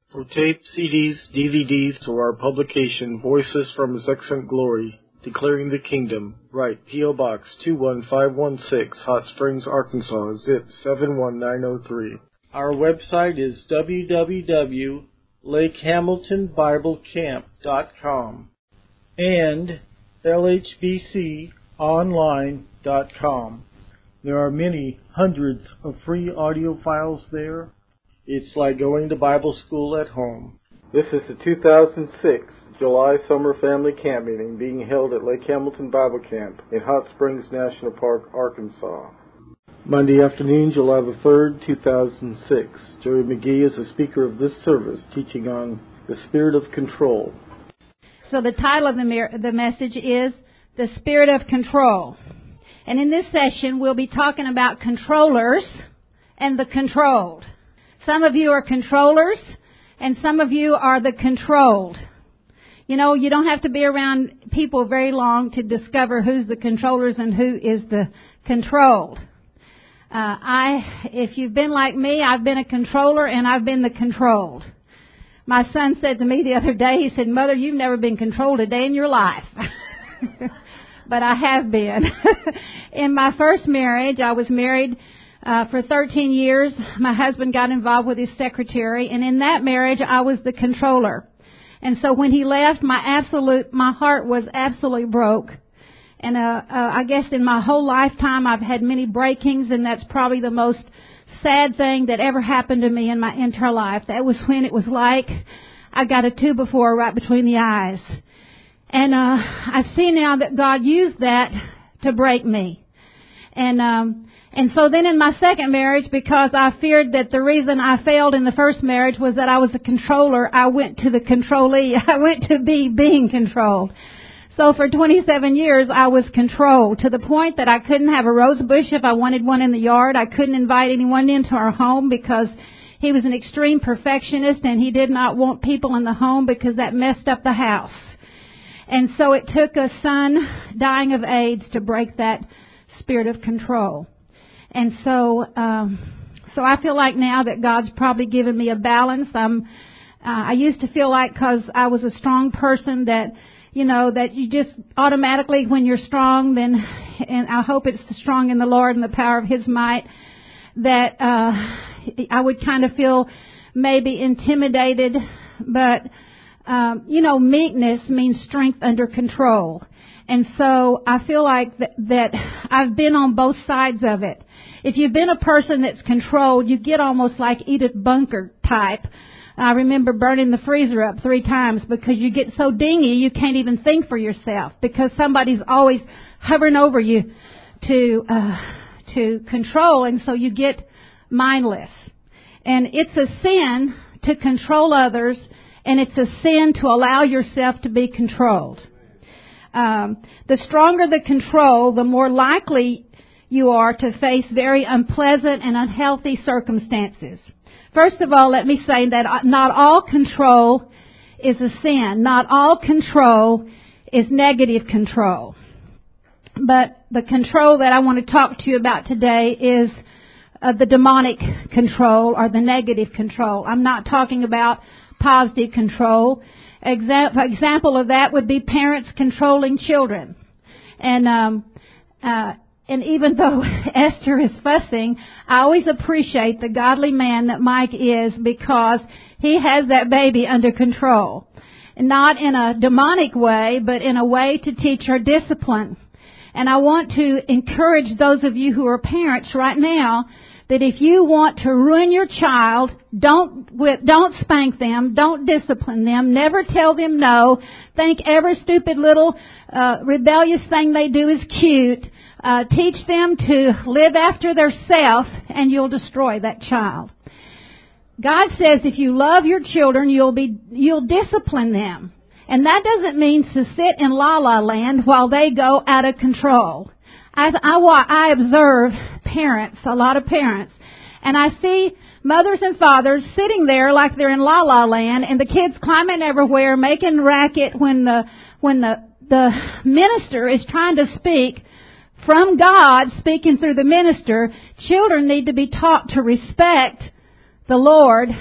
For tape, CDs, DVDs, to our publication, Voices from His Excellent Glory, Declaring the Kingdom, write P.O. Box 21516, Hot Springs, Arkansas, zip 71903. Our website is www.lakehamiltonbiblecamp.com and lhbconline.com. There are many hundreds of free audio files there. It's like going to Bible school at home. This is the 2006 July Summer Family Camp Meeting being held at Lake Hamilton Bible Camp in Hot Springs National Park, Arkansas. Monday afternoon, July the 3rd, 2006. Joey McGee is the speaker of this service, teaching on the Spirit of Control. So the title of the message is The Spirit of Control. And in this session, we'll be talking about controllers and the controlled. Some of you are controllers, and some of you are the controlled. You know, you don't have to be around people very long to discover who's the controllers and who is the controlled. If you've been like me, I've been a controller and I've been the controlled. My son said to me the other day, he said, "Mother, you've never been controlled a day in your life." But I have been. In my first marriage, I was married for 13 years. My husband got involved with his secretary, and in that marriage, I was the controller. And so when he left, my heart was absolutely broke. And I guess in my whole lifetime, I've had many breakings, and that's probably the most sad thing that ever happened to me in my entire life. That was when it was like I got a 2-by-4 right between the eyes. And I see now that God used that to break me. And so then in my second marriage, because I feared that the reason I failed in the first marriage was that I was a controller, I went to the controllee. I went to being controlled. So for 27 years, I was controlled to the point that I couldn't have a rose bush if I wanted one in the yard. I couldn't invite anyone into our home because he was an extreme perfectionist and he did not want people in the home because that messed up the house. And so it took a son dying of AIDS to break that spirit of control. And so I feel like now that God's probably given me a balance. I used to feel like because I was a strong person that, you know, that you just automatically when you're strong, then, and I hope it's strong in the Lord and the power of His might, that I would kind of feel maybe intimidated. But, meekness means strength under control. And so I feel like that I've been on both sides of it. If you've been a person that's controlled, you get almost like Edith Bunker type. I remember burning the freezer up 3 times because you get so dingy you can't even think for yourself because somebody's always hovering over you to control, and so you get mindless. And it's a sin to control others, and it's a sin to allow yourself to be controlled. The stronger the control, the more likely you are to face very unpleasant and unhealthy circumstances. First of all, let me say that not all control is a sin. Not all control is negative control. But the control that I want to talk to you about today is the demonic control or the negative control. I'm not talking about positive control. Example of that would be parents controlling children. And even though Esther is fussing, I always appreciate the godly man that Mike is because he has that baby under control. And not in a demonic way, but in a way to teach her discipline. And I want to encourage those of you who are parents right now that if you want to ruin your child, don't spank them, don't discipline them, never tell them no, think every stupid little rebellious thing they do is cute. Teach them to live after their self, and you'll destroy that child. God says if you love your children, you'll discipline them. And that doesn't mean to sit in la-la land while they go out of control. I observe parents, a lot of parents, and I see mothers and fathers sitting there like they're in la-la land, and the kids climbing everywhere, making racket when the minister is trying to speak from God, speaking through the minister. Children need to be taught to respect the Lord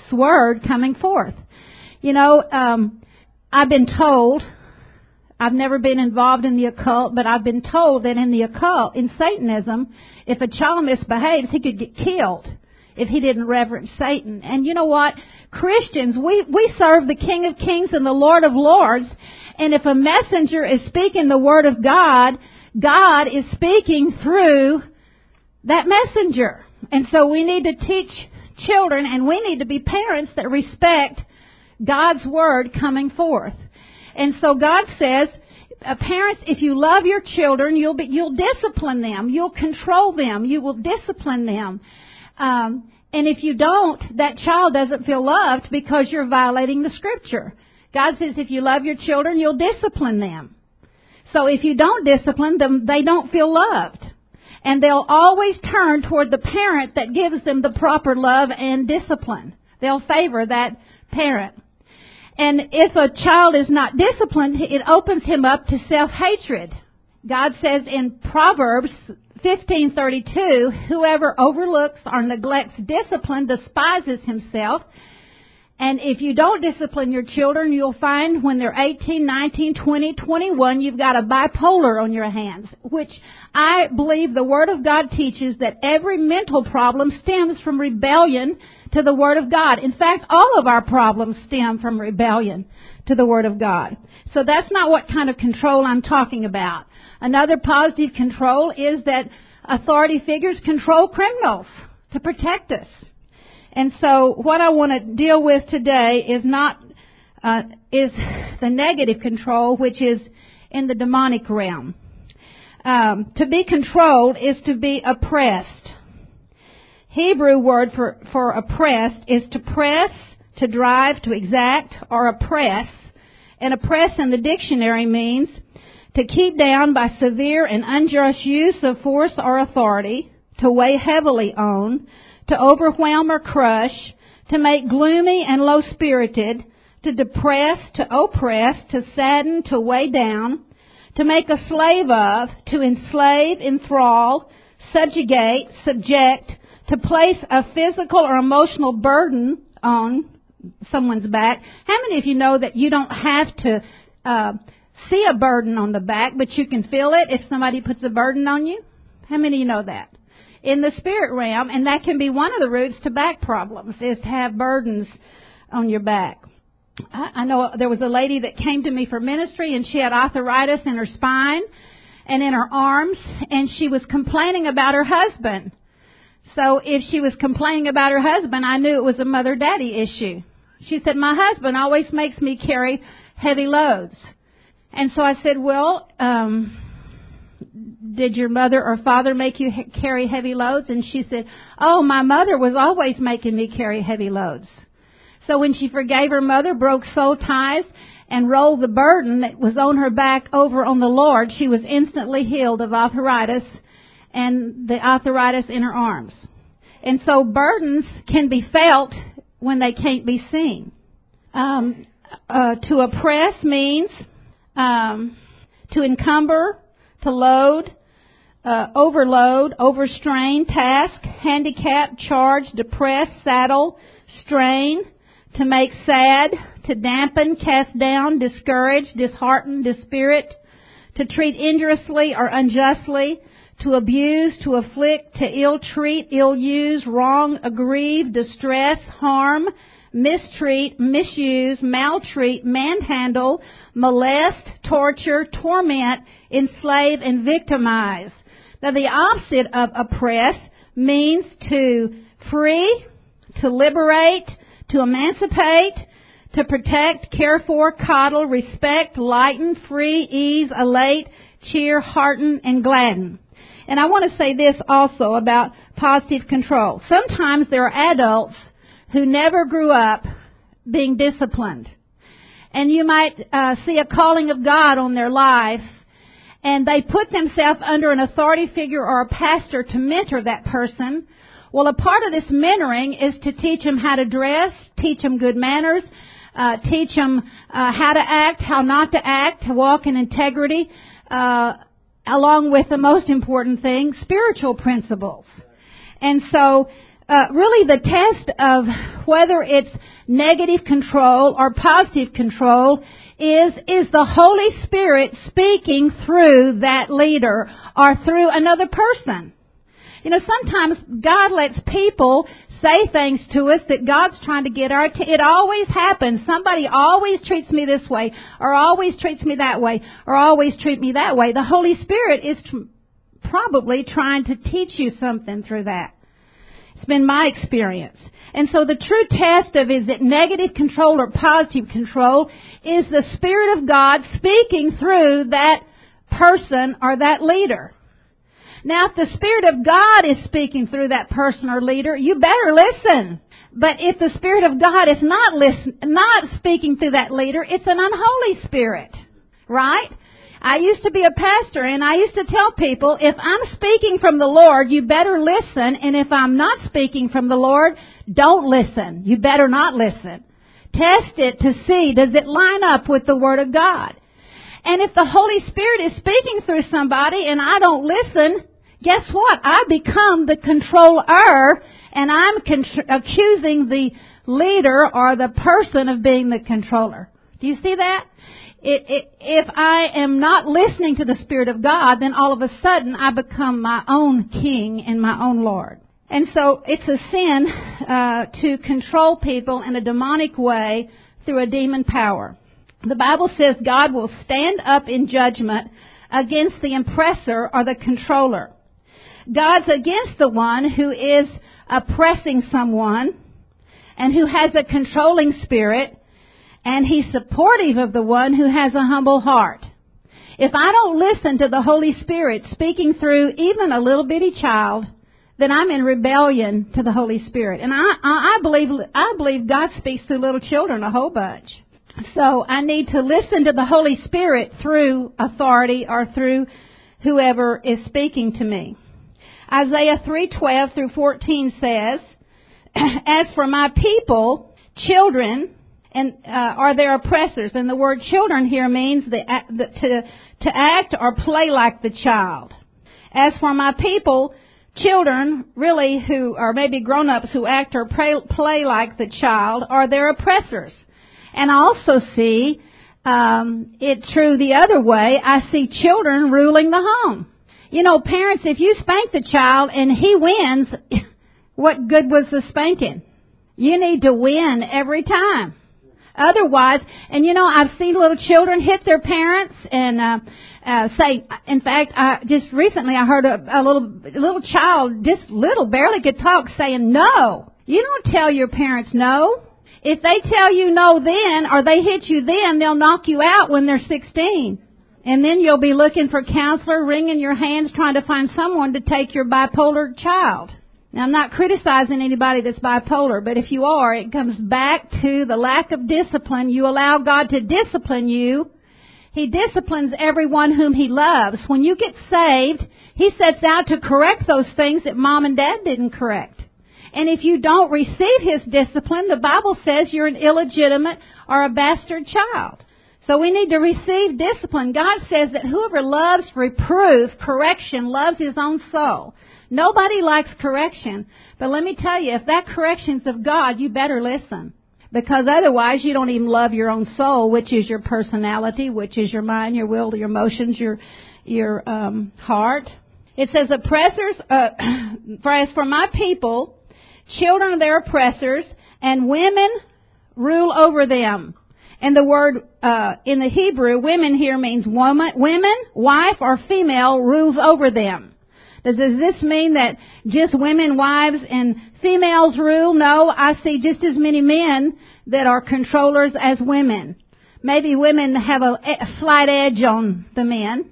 word coming forth. You know, I've been told, I've never been involved in the occult, but I've been told that in the occult, in Satanism, if a child misbehaves, he could get killed if he didn't reverence Satan. And you know what? Christians, we serve the King of Kings and the Lord of Lords. And if a messenger is speaking the word of God, God is speaking through that messenger. And so we need to teach children, and we need to be parents that respect God's word coming forth. And so God says, parents, if you love your children, you'll discipline them, you'll control them, you will discipline them. And if you don't, that child doesn't feel loved because you're violating the Scripture. God says if you love your children, you'll discipline them. So if you don't discipline them, they don't feel loved. And they'll always turn toward the parent that gives them the proper love and discipline. They'll favor that parent. And if a child is not disciplined, it opens him up to self-hatred. God says in Proverbs 15:32, whoever overlooks or neglects discipline despises himself. And if you don't discipline your children, you'll find when they're 18, 19, 20, 21, you've got a bipolar on your hands, which I believe the Word of God teaches that every mental problem stems from rebellion to the Word of God. In fact, all of our problems stem from rebellion to the Word of God. So that's not what kind of control I'm talking about. Another positive control is that authority figures control criminals to protect us. And so what I want to deal with today is is the negative control, which is in the demonic realm. To be controlled is to be oppressed. Hebrew word for oppressed is to press, to drive, to exact, or oppress. And oppress in the dictionary means to keep down by severe and unjust use of force or authority, to weigh heavily on, to overwhelm or crush, to make gloomy and low-spirited, to depress, to oppress, to sadden, to weigh down, to make a slave of, to enslave, enthrall, subjugate, subject, to place a physical or emotional burden on someone's back. How many of you know that you don't have to see a burden on the back, but you can feel it if somebody puts a burden on you? How many of you know that? In the spirit realm, and that can be one of the roots to back problems, is to have burdens on your back. I know there was a lady that came to me for ministry, and she had arthritis in her spine and in her arms, and she was complaining about her husband. So if she was complaining about her husband, I knew it was a mother-daddy issue. She said, my husband always makes me carry heavy loads. And so I said, well, did your mother or father make you carry heavy loads? And she said, oh, my mother was always making me carry heavy loads. So when she forgave her mother, broke soul ties, and rolled the burden that was on her back over on the Lord, she was instantly healed of arthritis and the arthritis in her arms. And so burdens can be felt when they can't be seen. To oppress means to encumber, to load, overload, overstrain, task, handicap, charge, depress, saddle, strain, to make sad, to dampen, cast down, discourage, dishearten, dispirit, to treat injuriously or unjustly, to abuse, to afflict, to ill-treat, ill-use, wrong, aggrieve, distress, harm, mistreat, misuse, maltreat, manhandle, molest, torture, torment, enslave, and victimize. Now, the opposite of oppress means to free, to liberate, to emancipate, to protect, care for, coddle, respect, lighten, free, ease, elate, cheer, hearten, and gladden. And I want to say this also about positive control. Sometimes there are adults who never grew up being disciplined. And you might see a calling of God on their life, and they put themselves under an authority figure or a pastor to mentor that person. Well, a part of this mentoring is to teach them how to dress, teach them good manners, teach them how to act, how not to act, to walk in integrity, along with the most important thing, spiritual principles. And so really the test of whether it's negative control or positive control is the Holy Spirit speaking through that leader or through another person. You know, sometimes God lets people say things to us that God's trying to get our attention. It always happens. Somebody always treats me this way, or always treats me that way, or always treat me that way. The Holy Spirit is probably trying to teach you something through that. It's been my experience. And so the true test of is it negative control or positive control is the Spirit of God speaking through that person or that leader. Now, if the Spirit of God is speaking through that person or leader, you better listen. But if the Spirit of God is not speaking through that leader, it's an unholy spirit. Right? I used to be a pastor, and I used to tell people, if I'm speaking from the Lord, you better listen. And if I'm not speaking from the Lord, don't listen. You better not listen. Test it to see, does it line up with the Word of God? And if the Holy Spirit is speaking through somebody and I don't listen, guess what? I become the controller, and I'm accusing the leader or the person of being the controller. Do you see that? If I am not listening to the Spirit of God, then all of a sudden I become my own king and my own Lord. And so it's a sin to control people in a demonic way through a demon power. The Bible says God will stand up in judgment against the oppressor or the controller. God's against the one who is oppressing someone and who has a controlling spirit, and He's supportive of the one who has a humble heart. If I don't listen to the Holy Spirit speaking through even a little bitty child, then I'm in rebellion to the Holy Spirit. And I believe God speaks through little children a whole bunch. So I need to listen to the Holy Spirit through authority or through whoever is speaking to me. Isaiah 3:12 through 14 says, "As for my people, children are their oppressors." And the word children here means to act or play like the child. "As for my people, children, really, who are maybe grown-ups who act or play like the child, are their oppressors." And I also see it true the other way. I see children ruling the home. You know, parents, if you spank the child and he wins, what good was the spanking? You need to win every time. Otherwise, and you know, I've seen little children hit their parents and say, in fact, just recently I heard a little child, just little, barely could talk, saying no. You don't tell your parents no. If they tell you no then, or they hit you then, they'll knock you out when they're 16. And then you'll be looking for a counselor, wringing your hands, trying to find someone to take your bipolar child. Now, I'm not criticizing anybody that's bipolar, but if you are, it comes back to the lack of discipline. You allow God to discipline you. He disciplines everyone whom He loves. When you get saved, He sets out to correct those things that mom and dad didn't correct. And if you don't receive His discipline, the Bible says you're an illegitimate or a bastard child. So we need to receive discipline. God says that whoever loves reproof, correction, loves his own soul. Nobody likes correction. But let me tell you, if that correction's of God, you better listen. Because otherwise you don't even love your own soul, which is your personality, which is your mind, your will, your emotions, your heart. It says, oppressors, for as for my people, children are their oppressors, and women rule over them. And the word in the Hebrew, women here means woman, wife, or female rules over them. Does this mean that just women, wives, and females rule? No, I see just as many men that are controllers as women. Maybe women have a slight edge on the men,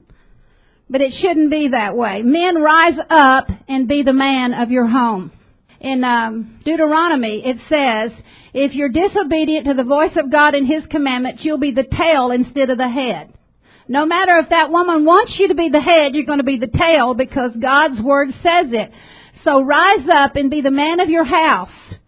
but it shouldn't be that way. Men, rise up and be the man of your home. In Deuteronomy, it says, if you're disobedient to the voice of God and His commandments, you'll be the tail instead of the head. No matter if that woman wants you to be the head, you're going to be the tail because God's Word says it. So rise up and be the man of your house.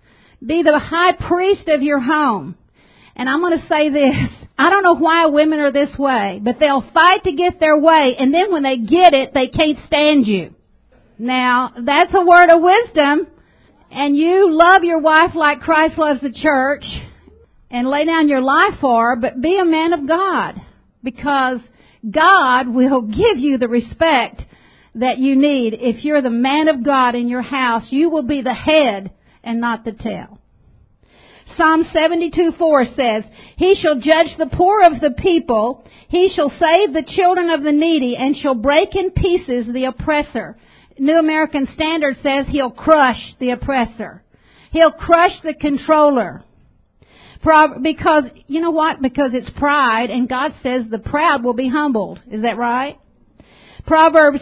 Be the high priest of your home. And I'm going to say this. I don't know why women are this way, but they'll fight to get their way, and then when they get it, they can't stand you. Now, that's a word of wisdom. and you love your wife like Christ loves the church and lay down your life for her, but be a man of God, because God will give you the respect that you need. If you're the man of God in your house, you will be the head and not the tail. Psalm 72:4 says, He shall judge the poor of the people. He shall save the children of the needy and shall break in pieces the oppressor. New American Standard says He'll crush the oppressor. He'll crush the controller. Because, you know what? Because it's pride, and God says the proud will be humbled. Is that right? Proverbs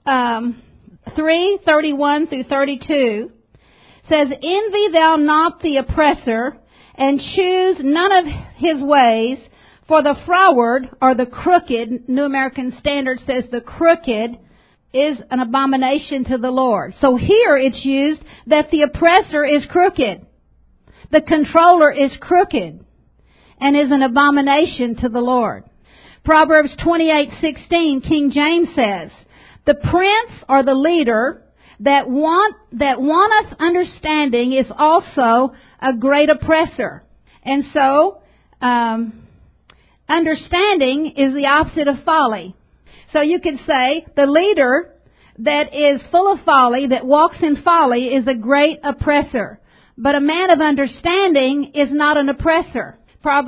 3:31 through 32 says, Envy thou not the oppressor, and choose none of his ways, for the froward, or the crooked, New American Standard says the crooked, is an abomination to the Lord. So here it's used that the oppressor is crooked. The controller is crooked and is an abomination to the Lord. Proverbs 28:16, King James says, The prince or the leader that wanteth understanding is also a great oppressor. And so, understanding is the opposite of folly. So you could say the leader that is full of folly, that walks in folly, is a great oppressor. But a man of understanding is not an oppressor.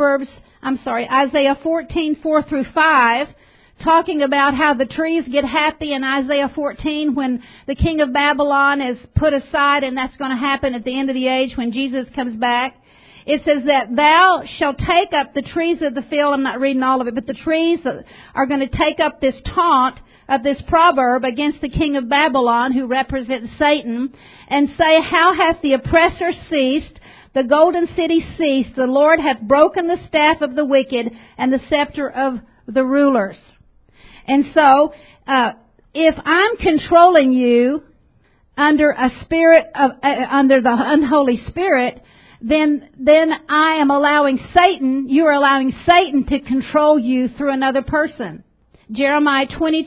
Isaiah 14:4 through 5, talking about how the trees get happy in Isaiah 14 when the king of Babylon is put aside, and that's going to happen at the end of the age when Jesus comes back. It says that thou shalt take up the trees of the field. I'm not reading all of it, but the trees are going to take up this taunt of this proverb against the king of Babylon, who represents Satan, and say, How hath the oppressor ceased, the golden city ceased, the Lord hath broken the staff of the wicked and the scepter of the rulers. And so, if I'm controlling you under a spirit of, under the unholy spirit, then I am allowing Satan, you are allowing Satan to control you through another person. Jeremiah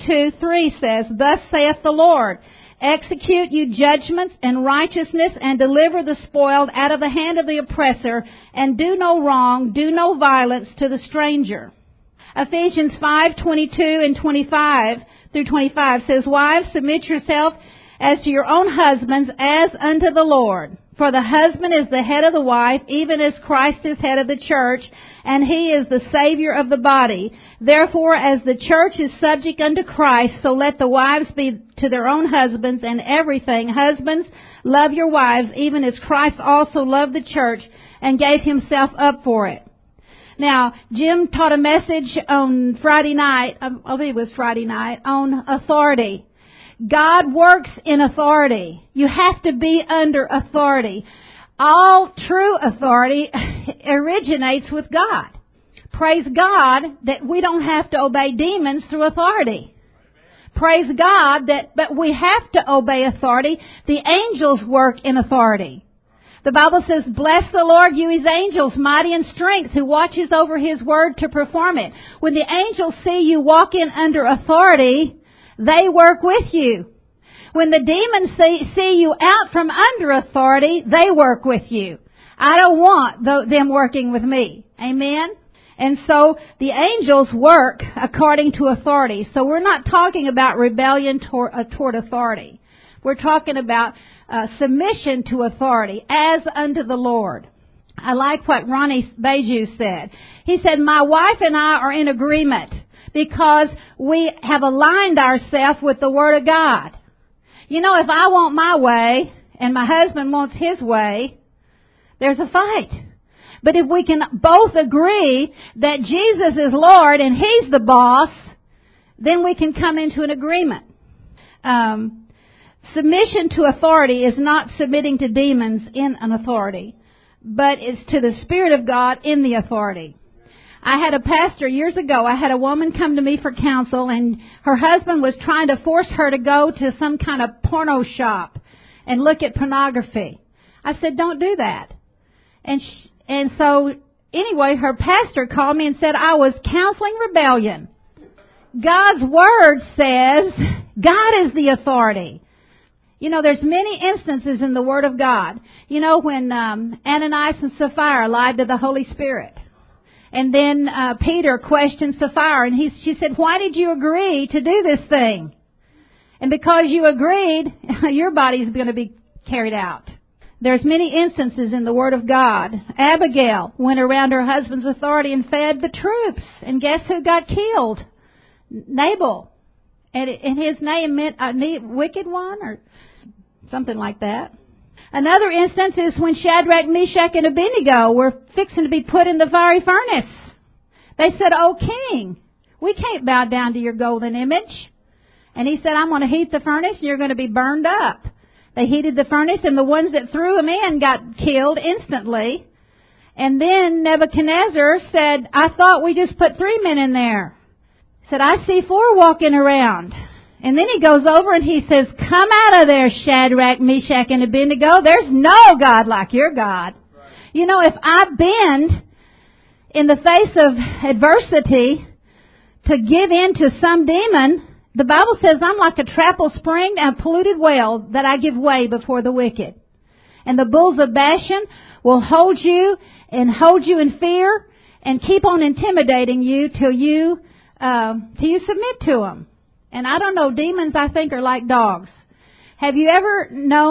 22:3 says, Thus saith the Lord, Execute you judgments and righteousness, and deliver the spoiled out of the hand of the oppressor, and do no wrong, do no violence to the stranger. Ephesians 5:22 and 25 through 25 says, Wives, submit yourself as to your own husbands as unto the Lord. For the husband is the head of the wife, even as Christ is head of the church, and He is the Savior of the body. Therefore, as the church is subject unto Christ, so let the wives be to their own husbands in everything. Husbands, love your wives, even as Christ also loved the church and gave Himself up for it. Now, Jim taught a message on Friday night, I believe it was Friday night, on authority. God works in authority. You have to be under authority. All true authority originates with God. Praise God that we don't have to obey demons through authority. Praise God but we have to obey authority. The angels work in authority. The Bible says, Bless the Lord, you His angels, mighty in strength, who watches over His word to perform it. When the angels see you walk in under authority, they work with you. When the demons see you out from under authority, they work with you. I don't want them working with me. Amen? And so the angels work according to authority. So we're not talking about rebellion toward authority. We're talking about submission to authority as unto the Lord. I like what Ronnie Beju said. He said, My wife and I are in agreement because we have aligned ourselves with the Word of God. You know, if I want my way and my husband wants his way, there's a fight. But if we can both agree that Jesus is Lord and He's the boss, then we can come into an agreement. Submission to authority is not submitting to demons in an authority, but it's to the Spirit of God in the authority. I had a pastor years ago, I had a woman come to me for counsel, and her husband was trying to force her to go to some kind of porno shop and look at pornography. I said, don't do that. And so, anyway, her pastor called me and said I was counseling rebellion. God's Word says God is the authority. You know, there's many instances in the Word of God. You know, when Ananias and Sapphira lied to the Holy Spirit. And then Peter questioned Sapphira, and she said, why did you agree to do this thing? And because you agreed, your body's going to be carried out. There's many instances in the Word of God. Abigail went around her husband's authority and fed the troops. And guess who got killed? Nabal. And his name meant a wicked one or something like that. Another instance is when Shadrach, Meshach, and Abednego were fixing to be put in the fiery furnace. They said, "O king, we can't bow down to your golden image." And he said, "I'm going to heat the furnace and you're going to be burned up." They heated the furnace, and the ones that threw him in got killed instantly. And then Nebuchadnezzar said, "I thought we just put 3 men in there." He said, "I see 4 walking around." And then he goes over and he says, "Come out of there, Shadrach, Meshach, and Abednego. There's no God like your God." Right. You know, if I bend in the face of adversity to give in to some demon, the Bible says I'm like a trampled spring and a polluted well that I give way before the wicked. And the bulls of Bashan will hold you in fear and keep on intimidating you till you submit to them. And I don't know, demons I think are like dogs. Have you ever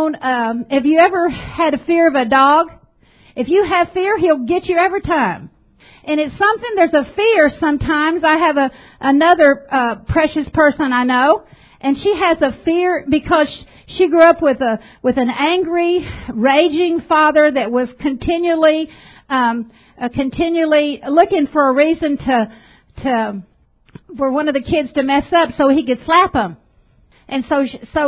had a fear of a dog? If you have fear, he'll get you every time. And it's something, there's a fear sometimes. I have another precious person I know, and she has a fear because she grew up with an angry, raging father that was continually looking for a reason for one of the kids to mess up so he could slap him. And so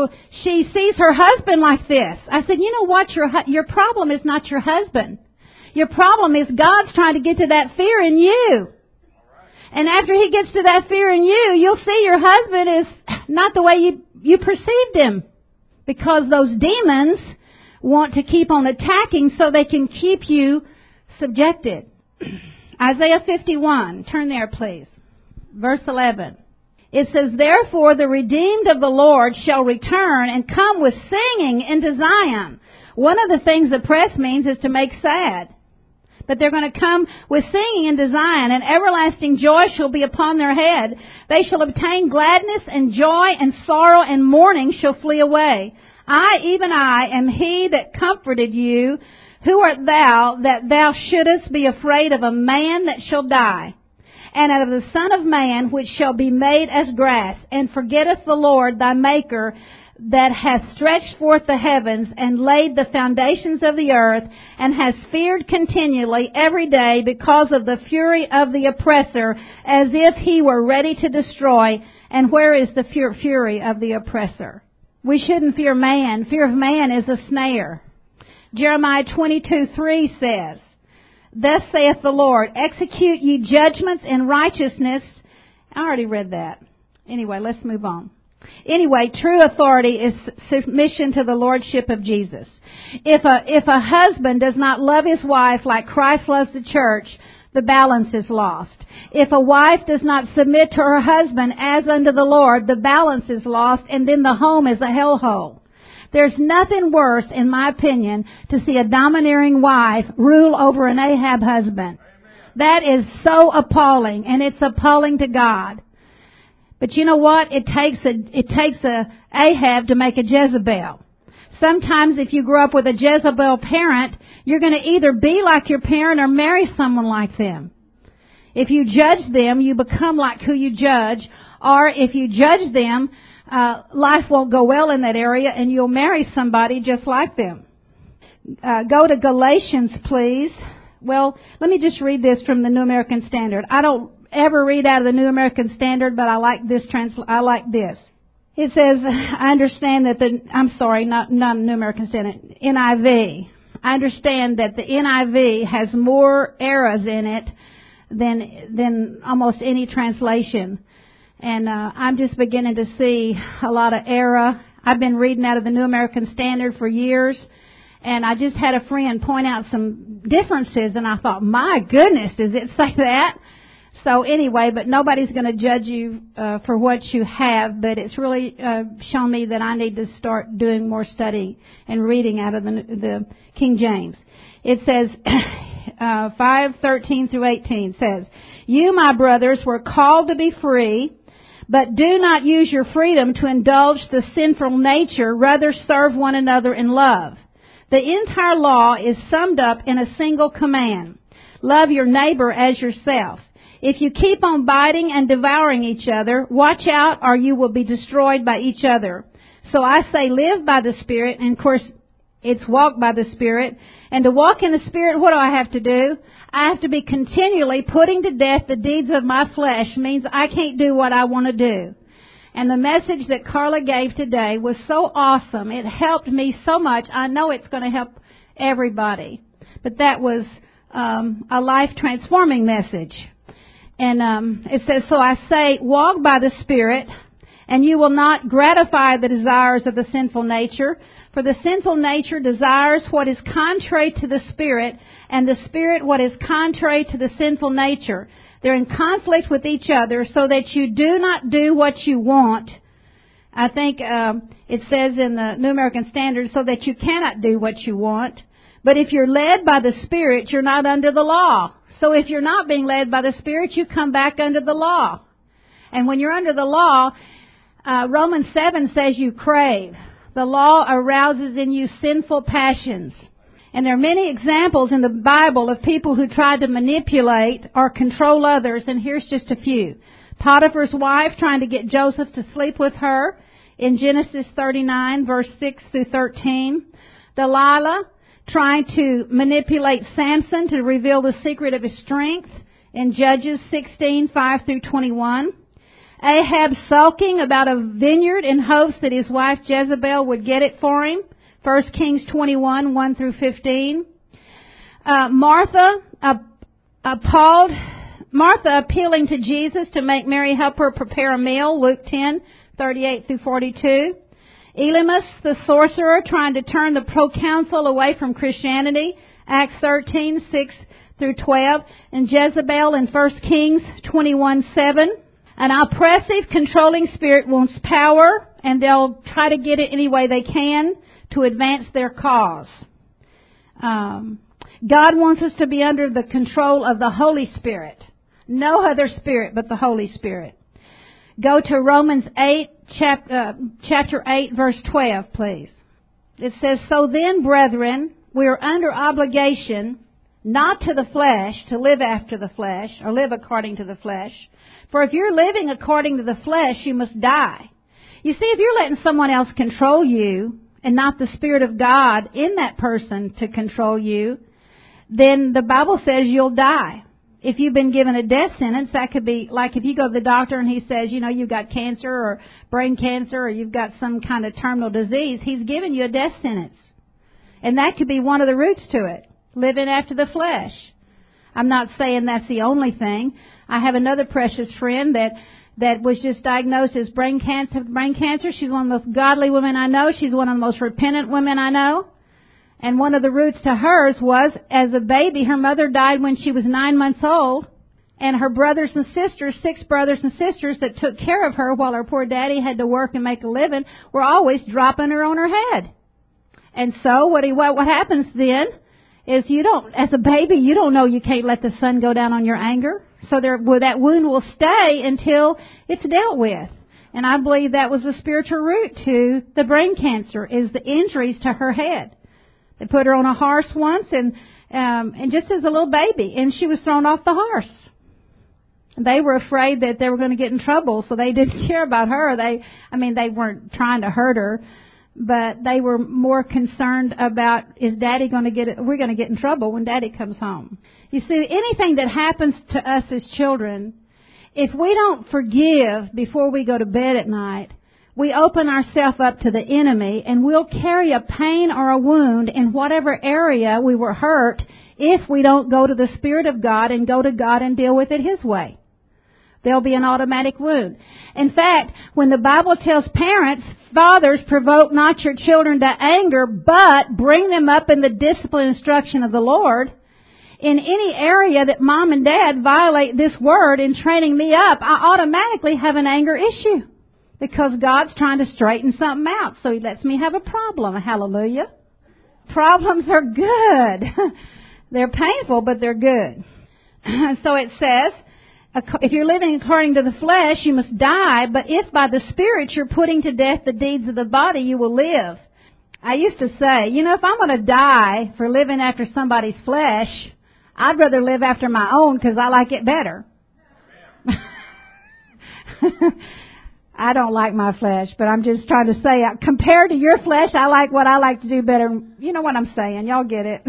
she sees her husband like this. I said, "You know what? Your problem is not your husband. Your problem is God's trying to get to that fear in you. And after he gets to that fear in you, you'll see your husband is not the way you perceived him. Because those demons want to keep on attacking so they can keep you subjected." Isaiah 51. Turn there, please. Verse 11. It says, "Therefore the redeemed of the Lord shall return and come with singing into Zion." One of the things that press means is to make sad. But they're going to come with singing into Zion, and everlasting joy shall be upon their head. They shall obtain gladness and joy, and sorrow and mourning shall flee away. I, even I, am he that comforted you. Who art thou that thou shouldest be afraid of a man that shall die? And of the Son of Man, which shall be made as grass, and forgetteth the Lord thy Maker, that hath stretched forth the heavens, and laid the foundations of the earth, and has feared continually every day because of the fury of the oppressor, as if he were ready to destroy. And where is the fury of the oppressor? We shouldn't fear man. Fear of man is a snare. Jeremiah 22:3 says, "Thus saith the Lord, execute ye judgments in righteousness." I already read that. Anyway, let's move on. Anyway, true authority is submission to the lordship of Jesus. If a husband does not love his wife like Christ loves the church, the balance is lost. If a wife does not submit to her husband as unto the Lord, the balance is lost, and then the home is a hellhole. There's nothing worse, in my opinion, to see a domineering wife rule over an Ahab husband. That is so appalling, and it's appalling to God. But you know what? It takes a Ahab to make a Jezebel. Sometimes if you grow up with a Jezebel parent, you're going to either be like your parent or marry someone like them. If you judge them, you become like who you judge. Or if you judge them, life won't go well in that area and you'll marry somebody just like them. Go to Galatians, please. Well, let me just read this from the New American Standard. I don't ever read out of the New American Standard, but I like this. It says, I understand that not New American Standard, NIV. I understand that the NIV has more errors in it than almost any translation. And I'm just beginning to see a lot of error. I've been reading out of the New American Standard for years, and I just had a friend point out some differences, and I thought, my goodness, does it say that? So anyway, but nobody's going to judge you for what you have, but it's really shown me that I need to start doing more study and reading out of the King James. It says, 5:13 through 18 says, "You, my brothers, were called to be free, but do not use your freedom to indulge the sinful nature, rather serve one another in love. The entire law is summed up in a single command. Love your neighbor as yourself. If you keep on biting and devouring each other, watch out or you will be destroyed by each other. So I say live by the Spirit," and of course it's walk by the Spirit. "And to walk in the Spirit, what do I have to do? I have to be continually putting to death the deeds of my flesh," means I can't do what I want to do. And the message that Carla gave today was so awesome. It helped me so much. I know it's going to help everybody. But that was a life-transforming message. And it says, "So I say, walk by the Spirit, and you will not gratify the desires of the sinful nature. For the sinful nature desires what is contrary to the Spirit, and the Spirit what is contrary to the sinful nature. They're in conflict with each other, so that you do not do what you want." I think it says in the New American Standard, "so that you cannot do what you want." But if you're led by the Spirit, you're not under the law. So if you're not being led by the Spirit, you come back under the law. And when you're under the law, Romans 7 says you crave. The law arouses in you sinful passions. And there are many examples in the Bible of people who tried to manipulate or control others, and here's just a few. Potiphar's wife trying to get Joseph to sleep with her in Genesis 39, verse 6 through 13. Delilah trying to manipulate Samson to reveal the secret of his strength in Judges 16, 5 through 21. Ahab sulking about a vineyard in hopes that his wife Jezebel would get it for him. 1 Kings 21, 1 through 15. Martha appealing to Jesus to make Mary help her prepare a meal. Luke 10, 38 through 42. Elymas, the sorcerer, trying to turn the proconsul away from Christianity. Acts 13, 6 through 12. And Jezebel in 1 Kings 21, 7. An oppressive, controlling spirit wants power, and they'll try to get it any way they can to advance their cause. God wants us to be under the control of the Holy Spirit. No other spirit but the Holy Spirit. Go to Romans 8, chapter 8, verse 12, please. It says, "So then, brethren, we are under obligation, not to the flesh, to live after the flesh, or live according to the flesh. For if you're living according to the flesh, you must die." You see, if you're letting someone else control you, and not the Spirit of God in that person to control you, then the Bible says you'll die. If you've been given a death sentence, that could be like if you go to the doctor and he says, you know, you've got cancer or brain cancer or you've got some kind of terminal disease, he's given you a death sentence. And that could be one of the roots to it, living after the flesh. I'm not saying that's the only thing. I have another precious friend that was just diagnosed as brain cancer. She's one of the most godly women I know. She's one of the most repentant women I know. And one of the roots to hers was, as a baby, her mother died when she was 9 months old. And her brothers and sisters, 6 brothers and sisters that took care of her while her poor daddy had to work and make a living, were always dropping her on her head. And so what happens then is as a baby, you don't know you can't let the sun go down on your anger. So that wound will stay until it's dealt with. And I believe that was the spiritual root to the brain cancer, is the injuries to her head. They put her on a horse once and just as a little baby, and she was thrown off the horse. They were afraid that they were going to get in trouble, so they didn't care about her. They weren't trying to hurt her, but they were more concerned about, is Daddy going to get it? We're going to get in trouble when Daddy comes home. You see, anything that happens to us as children, if we don't forgive before we go to bed at night, we open ourselves up to the enemy, and we'll carry a pain or a wound in whatever area we were hurt if we don't go to the Spirit of God and go to God and deal with it His way. There'll be an automatic wound. In fact, when the Bible tells parents, fathers, provoke not your children to anger, but bring them up in the discipline and instruction of the Lord, in any area that mom and dad violate this word in training me up, I automatically have an anger issue because God's trying to straighten something out. So He lets me have a problem. Hallelujah. Problems are good. They're painful, but they're good. So it says, if you're living according to the flesh, you must die, but if by the Spirit you're putting to death the deeds of the body, you will live. I used to say, if I'm going to die for living after somebody's flesh, I'd rather live after my own because I like it better. I don't like my flesh, but I'm just trying to say, compared to your flesh, I like what I like to do better. You know what I'm saying. Y'all get it.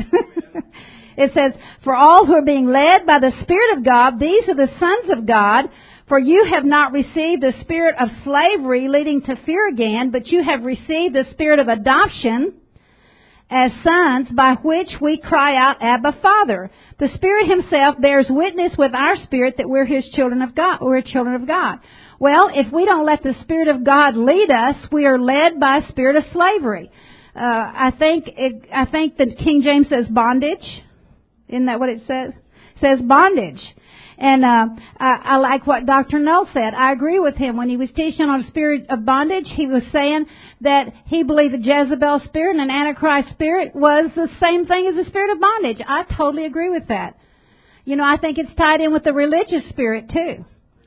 It says, for all who are being led by the Spirit of God, these are the sons of God. For you have not received the spirit of slavery leading to fear again, but you have received the spirit of adoption as sons, by which we cry out, Abba, Father. The Spirit Himself bears witness with our spirit that we're His children of God. We're children of God. Well, if we don't let the Spirit of God lead us, we are led by a spirit of slavery. I think the King James says bondage. Isn't that what it says? It says bondage. And I like what Dr. Null said. I agree with him. When he was teaching on the spirit of bondage, he was saying that he believed the Jezebel spirit and an Antichrist spirit was the same thing as the spirit of bondage. I totally agree with that. I think it's tied in with the religious spirit too.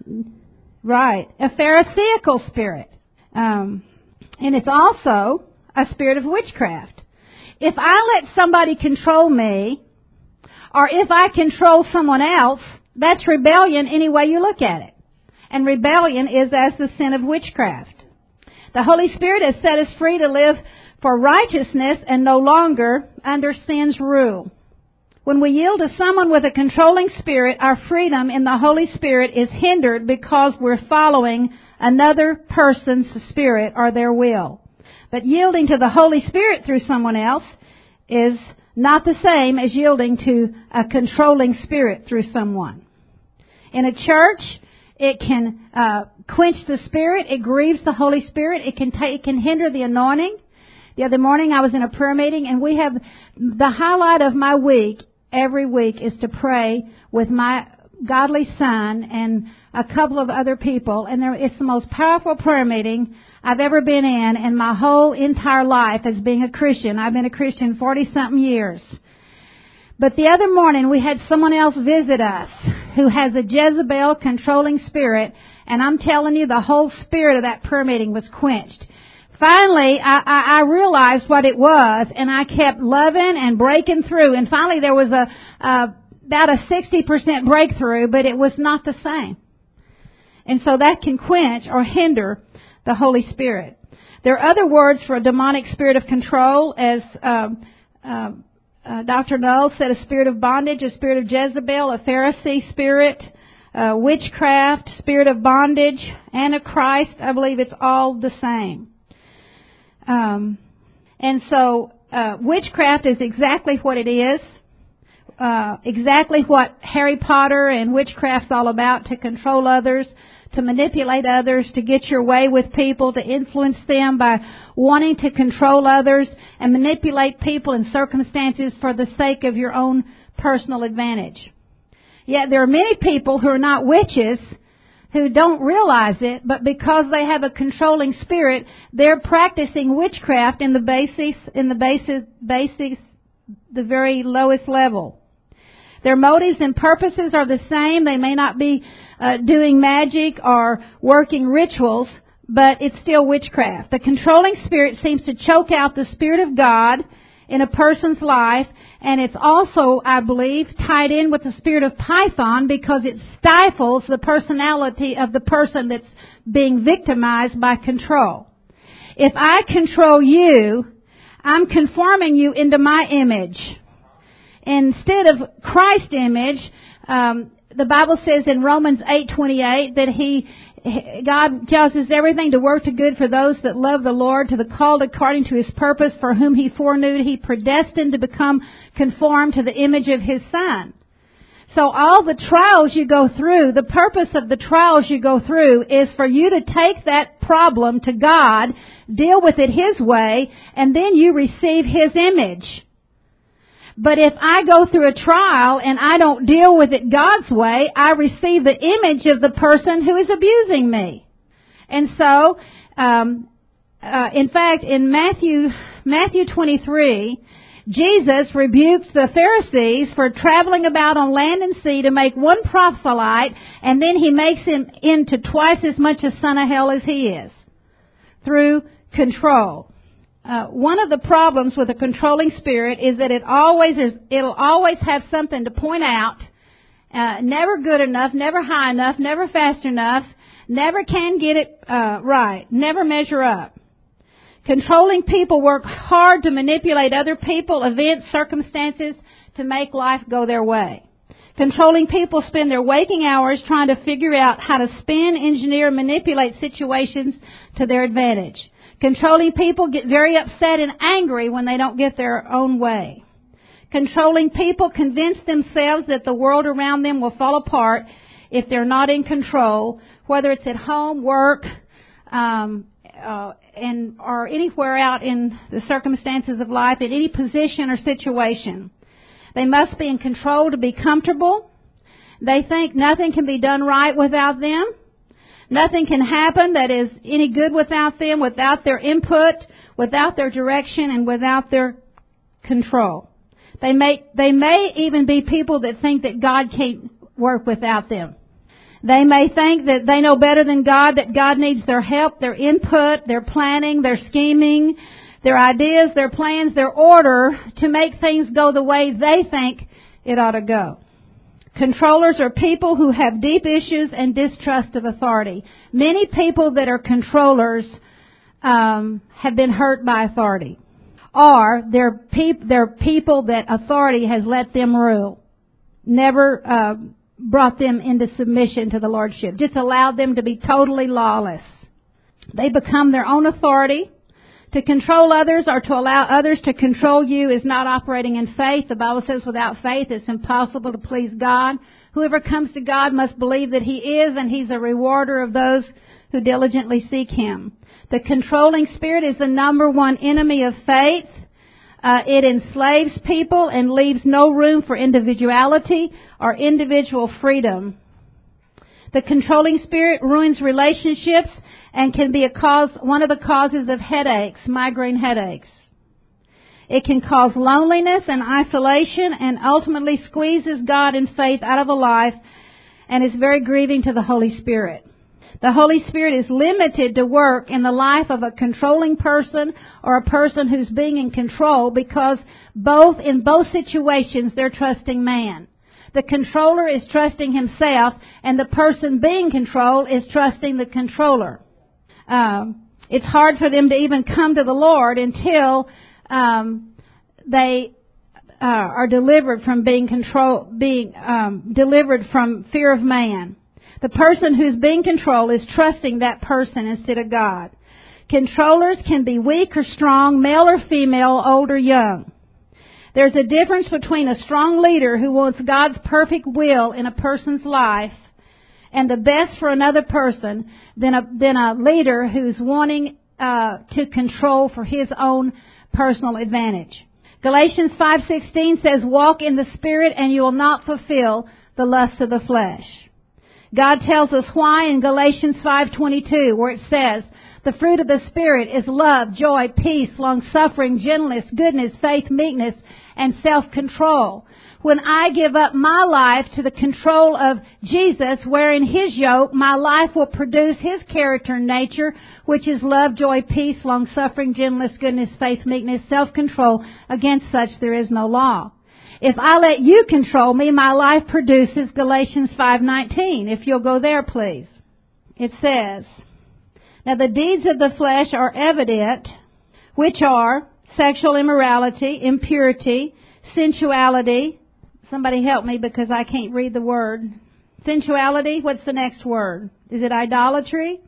Right. A Pharisaical spirit. And it's also a spirit of witchcraft. If I let somebody control me, or if I control someone else, that's rebellion any way you look at it. And rebellion is as the sin of witchcraft. The Holy Spirit has set us free to live for righteousness and no longer under sin's rule. When we yield to someone with a controlling spirit, our freedom in the Holy Spirit is hindered because we're following another person's spirit or their will. But yielding to the Holy Spirit through someone else is not the same as yielding to a controlling spirit through someone. In a church, it can quench the Spirit. It grieves the Holy Spirit. It can hinder the anointing. The other morning I was in a prayer meeting, and we have the highlight of my week every week is to pray with my godly son and a couple of other people. And it's the most powerful prayer meeting I've ever been in my whole entire life as being a Christian. I've been a Christian 40-something years. But the other morning we had someone else visit us who has a Jezebel controlling spirit, and I'm telling you, the whole spirit of that prayer meeting was quenched. Finally, I realized what it was, and I kept loving and breaking through. And finally, there was about a 60% breakthrough, but it was not the same. And so that can quench or hinder the Holy Spirit. There are other words for a demonic spirit of control, as Dr. Null said, a spirit of bondage, a spirit of Jezebel, a Pharisee spirit, witchcraft, spirit of bondage, Antichrist. I believe it's all the same. And so witchcraft is exactly what it is, exactly what Harry Potter and witchcraft's all about, to control others, to manipulate others, to get your way with people, to influence them by wanting to control others and manipulate people and circumstances for the sake of your own personal advantage. Yet there are many people who are not witches who don't realize it, but because they have a controlling spirit, they're practicing witchcraft in the very lowest level. Their motives and purposes are the same. They may not be doing magic or working rituals, but it's still witchcraft. The controlling spirit seems to choke out the Spirit of God in a person's life, and it's also, I believe, tied in with the spirit of Python because it stifles the personality of the person that's being victimized by control. If I control you, I'm conforming you into my image. Instead of Christ's image, the Bible says in Romans 8:28 that God causes everything to work to good for those that love the Lord, to the called according to His purpose, for whom He foreknew, He predestined to become conformed to the image of His Son. So all the trials you go through, the purpose of the trials you go through is for you to take that problem to God, deal with it His way, and then you receive His image. But if I go through a trial and I don't deal with it God's way, I receive the image of the person who is abusing me. And so, in fact, in Matthew 23, Jesus rebuked the Pharisees for traveling about on land and sea to make one proselyte, and then he makes him into twice as much a son of hell as he is, through control. One of the problems with a controlling spirit is that it'll always have something to point out. Never good enough, never high enough, never fast enough, never can get it right, never measure up. Controlling people work hard to manipulate other people, events, circumstances to make life go their way. Controlling people spend their waking hours trying to figure out how to spin, engineer, manipulate situations to their advantage. Controlling people get very upset and angry when they don't get their own way. Controlling people convince themselves that the world around them will fall apart if they're not in control, whether it's at home, work, or anywhere out in the circumstances of life, in any position or situation. They must be in control to be comfortable. They think nothing can be done right without them. Nothing can happen that is any good without them, without their input, without their direction, and without their control. They may even be people that think that God can't work without them. They may think that they know better than God, that God needs their help, their input, their planning, their scheming, their ideas, their plans, their order to make things go the way they think it ought to go. Controllers are people who have deep issues and distrust of authority. Many people that are controllers have been hurt by authority. Or they're people that authority has let them rule. Never brought them into submission to the Lordship. Just allowed them to be totally lawless. They become their own authority. To control others or to allow others to control you is not operating in faith. The Bible says without faith it's impossible to please God. Whoever comes to God must believe that He is, and He's a rewarder of those who diligently seek Him. The controlling spirit is the number one enemy of faith. It enslaves people and leaves no room for individuality or individual freedom. The controlling spirit ruins relationships and can be one of the causes of headaches, migraine headaches. It can cause loneliness and isolation and ultimately squeezes God and faith out of a life and is very grieving to the Holy Spirit. The Holy Spirit is limited to work in the life of a controlling person or a person who's being in control because in both situations they're trusting man. The controller is trusting himself and the person being controlled is trusting the controller. It's hard for them to even come to the Lord until they are delivered from delivered from fear of man. The person who's being controlled is trusting that person instead of God. Controllers can be weak or strong, male or female, old or young. There's a difference between a strong leader who wants God's perfect will in a person's life and the best for another person than a leader who's wanting to control for his own personal advantage. Galatians 5:16 says, "Walk in the Spirit and you will not fulfill the lusts of the flesh." God tells us why in Galatians 5:22, where it says, "The fruit of the Spirit is love, joy, peace, long-suffering, gentleness, goodness, faith, meekness, and self-control." When I give up my life to the control of Jesus, wearing His yoke, my life will produce His character and nature, which is love, joy, peace, long-suffering, gentleness, goodness, faith, meekness, self-control. Against such there is no law. If I let you control me, my life produces Galatians 5:19. If you'll go there, please. It says, "Now the deeds of the flesh are evident, which are sexual immorality, impurity, sensuality." Somebody help me because I can't read the word. Sensuality, what's the next word? Is it idolatry?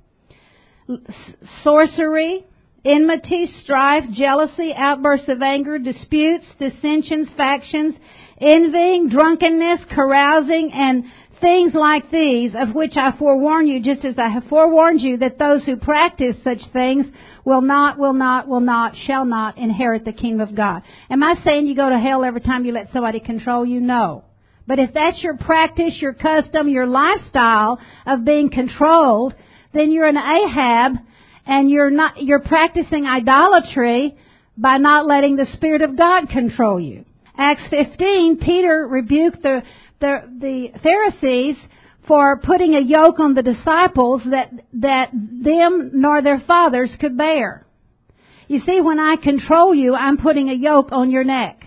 Sorcery, enmity, strife, jealousy, outbursts of anger, disputes, dissensions, factions, envying, drunkenness, carousing, and things like these, of which I forewarn you, just as I have forewarned you, that those who practice such things will not, shall not inherit the kingdom of God. Am I saying you go to hell every time you let somebody control you? No. But if that's your practice, your custom, your lifestyle of being controlled, then you're an Ahab, and you're practicing idolatry by not letting the Spirit of God control you. Acts 15, Peter rebuked the Pharisees for putting a yoke on the disciples that them nor their fathers could bear. You see, when I control you, I'm putting a yoke on your neck.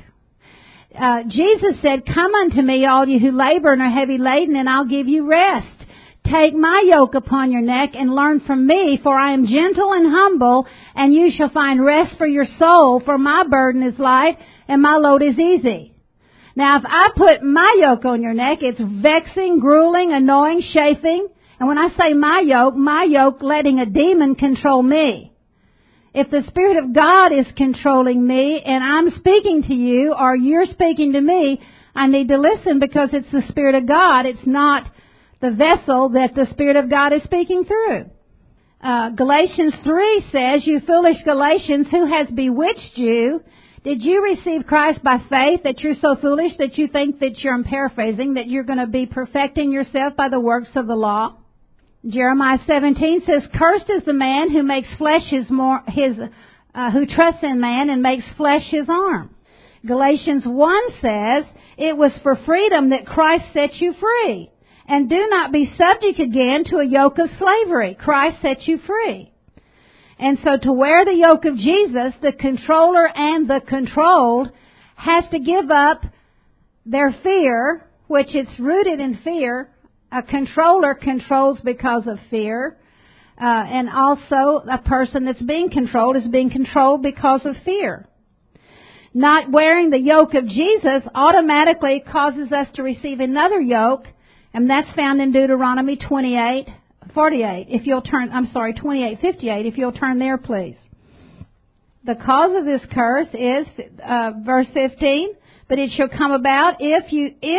Jesus said, "Come unto me, all you who labor and are heavy laden, and I'll give you rest. Take my yoke upon your neck and learn from me, for I am gentle and humble, and you shall find rest for your soul, for my burden is light and my load is easy." Now, if I put my yoke on your neck, it's vexing, grueling, annoying, chafing. And when I say my yoke letting a demon control me. If the Spirit of God is controlling me and I'm speaking to you or you're speaking to me, I need to listen because it's the Spirit of God. It's not the vessel that the Spirit of God is speaking through. Galatians 3 says, "You foolish Galatians, who has bewitched you? Did you receive Christ by faith that you're so foolish that you think that I'm paraphrasing, that you're going to be perfecting yourself by the works of the law?" Jeremiah 17 says, "Cursed is the man who makes flesh who trusts in man and makes flesh his arm." Galatians 1 says, "It was for freedom that Christ set you free. And do not be subject again to a yoke of slavery. Christ set you free." And so to wear the yoke of Jesus, the controller and the controlled has to give up their fear, which is rooted in fear. A controller controls because of fear. And also a person that's being controlled is being controlled because of fear. Not wearing the yoke of Jesus automatically causes us to receive another yoke, and that's found in Deuteronomy 28:58. 28:58. If you'll turn there, please. The cause of this curse is verse 15. "But it shall come about if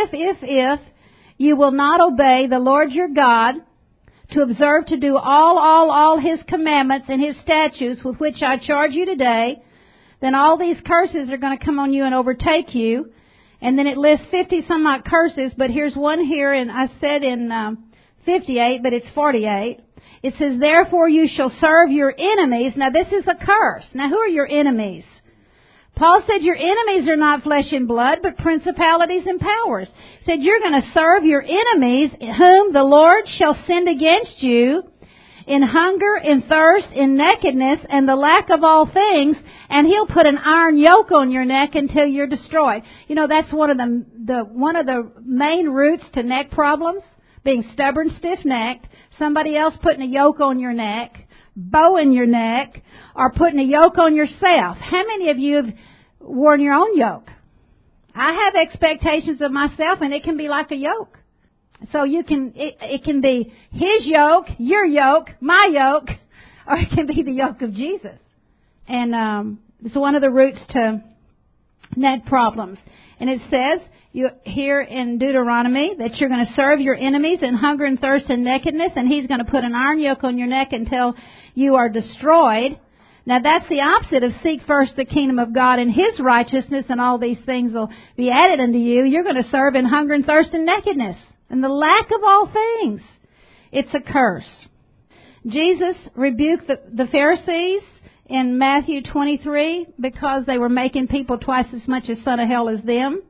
you will not obey the Lord your God to observe to do all His commandments and His statutes with which I charge you today, then all these curses are going to come on you and overtake you." And then it lists 50 some odd curses, but here's one here, and I said in 58, but it's 48. It says, "Therefore you shall serve your enemies." Now this is a curse. Now who are your enemies? Paul said your enemies are not flesh and blood, but principalities and powers. He said you're going to serve your enemies, whom the Lord shall send against you in hunger, in thirst, in nakedness, and the lack of all things, and He'll put an iron yoke on your neck until you're destroyed. You know, that's one of the main roots to neck problems, being stubborn, stiff-necked, somebody else putting a yoke on your neck, bowing your neck, or putting a yoke on yourself. How many of you have worn your own yoke? I have expectations of myself, and it can be like a yoke. So it can be His yoke, your yoke, my yoke, or it can be the yoke of Jesus. And it's one of the roots to neck problems. And it says here in Deuteronomy that you're going to serve your enemies in hunger and thirst and nakedness, and He's going to put an iron yoke on your neck until you are destroyed. Now that's the opposite of seek first the kingdom of God and His righteousness, and all these things will be added unto you. You're going to serve in hunger and thirst and nakedness and the lack of all things. It's a curse. Jesus rebuked the Pharisees in Matthew 23 because they were making people twice as much a son of hell as them.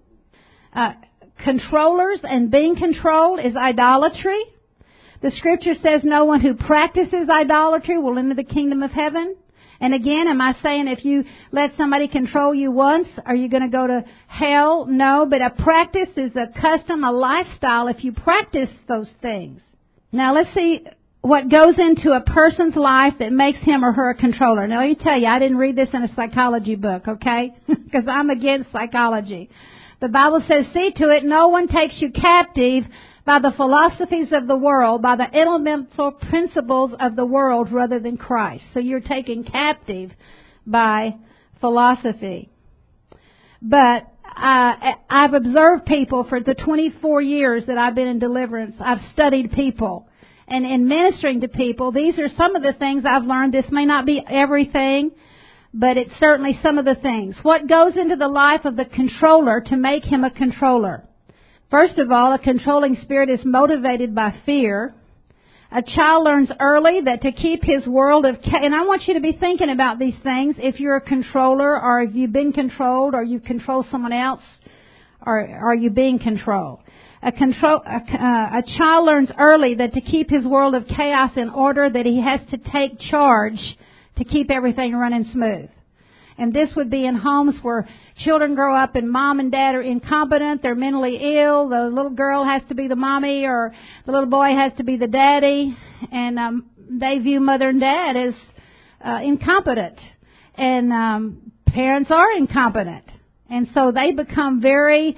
Controllers and being controlled is idolatry. The Scripture says no one who practices idolatry will enter the kingdom of heaven. And again, am I saying if you let somebody control you once, are you going to go to hell? No, but a practice is a custom, a lifestyle if you practice those things. Now let's see what goes into a person's life that makes him or her a controller. Now let me tell you, I didn't read this in a psychology book, okay? Because I'm against psychology. The Bible says, "See to it no one takes you captive by the philosophies of the world, by the elemental principles of the world rather than Christ." So you're taken captive by philosophy. But I've observed people for the 24 years that I've been in deliverance. I've studied people. And in ministering to people, these are some of the things I've learned. This may not be everything, but it's certainly some of the things. What goes into the life of the controller to make him a controller? First of all, a controlling spirit is motivated by fear. A child learns early that to keep his world of and I want you to be thinking about these things. If you're a controller, or if you've been controlled, or you control someone else, or are you being controlled? A child learns early that to keep his world of chaos in order, that he has to take charge to keep everything running smooth. And this would be in homes where children grow up and mom and dad are incompetent, they're mentally ill, the little girl has to be the mommy or the little boy has to be the daddy, and they view mother and dad as incompetent. And parents are incompetent. And so they become very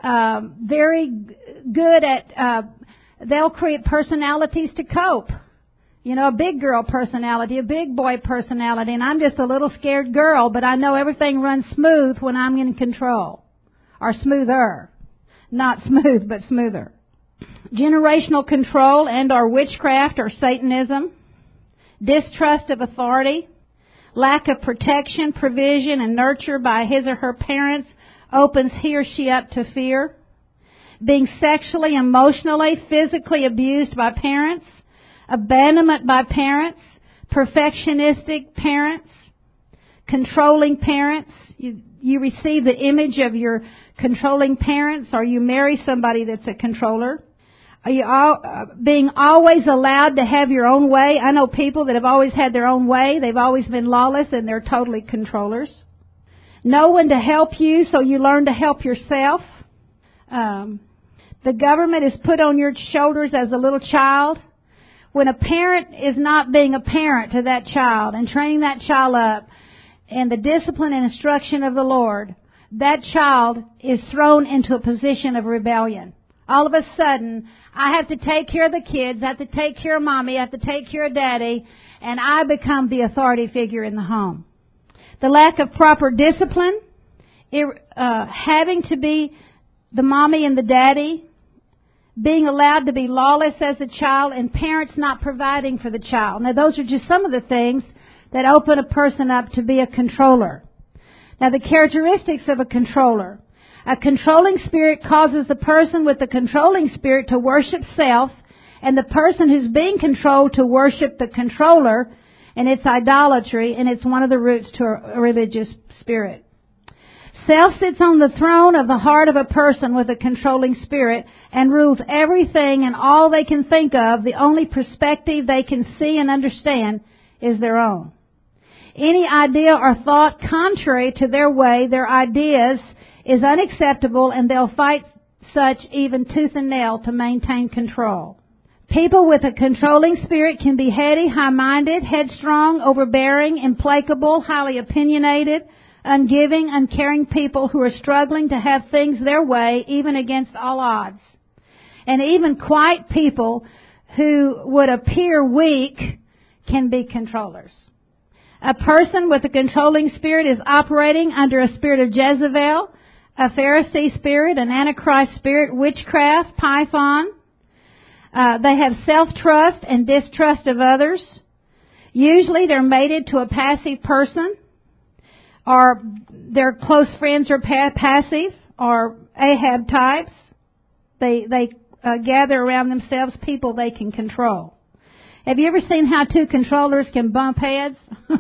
good at, they'll create personalities to cope. You know, a big girl personality, a big boy personality, and I'm just a little scared girl, but I know everything runs smooth when I'm in control. Or smoother. Not smooth, but smoother. Generational control and or witchcraft or Satanism. Distrust of authority. Lack of protection, provision, and nurture by his or her parents opens he or she up to fear. Being sexually, emotionally, physically abused by parents. Abandonment by parents, perfectionistic parents, controlling parents. You receive the image of your controlling parents, or you marry somebody that's a controller. Are you being always allowed to have your own way? I know people that have always had their own way. They've always been lawless, and they're totally controllers. No one to help you, so you learn to help yourself. The government is put on your shoulders as a little child. When a parent is not being a parent to that child and training that child up in the discipline and instruction of the Lord, that child is thrown into a position of rebellion. All of a sudden, I have to take care of the kids, I have to take care of mommy, I have to take care of daddy, and I become the authority figure in the home. The lack of proper discipline, having to be the mommy and the daddy, being allowed to be lawless as a child, and parents not providing for the child. Now, those are just some of the things that open a person up to be a controller. Now, the characteristics of a controller. A controlling spirit causes the person with the controlling spirit to worship self, and the person who's being controlled to worship the controller, and it's idolatry, and it's one of the roots to a religious spirit. Self sits on the throne of the heart of a person with a controlling spirit and rules everything and all they can think of. The only perspective they can see and understand is their own. Any idea or thought contrary to their way, their ideas, is unacceptable, and they'll fight such even tooth and nail to maintain control. People with a controlling spirit can be heady, high-minded, headstrong, overbearing, implacable, highly opinionated, ungiving, uncaring people who are struggling to have things their way, even against all odds. And even quiet people who would appear weak can be controllers. A person with a controlling spirit is operating under a spirit of Jezebel, a Pharisee spirit, an Antichrist spirit, witchcraft, Python. They have self-trust and distrust of others. Usually they're mated to a passive person, or their close friends are passive, or Ahab types. They gather around themselves people they can control. Have you ever seen how two controllers can bump heads?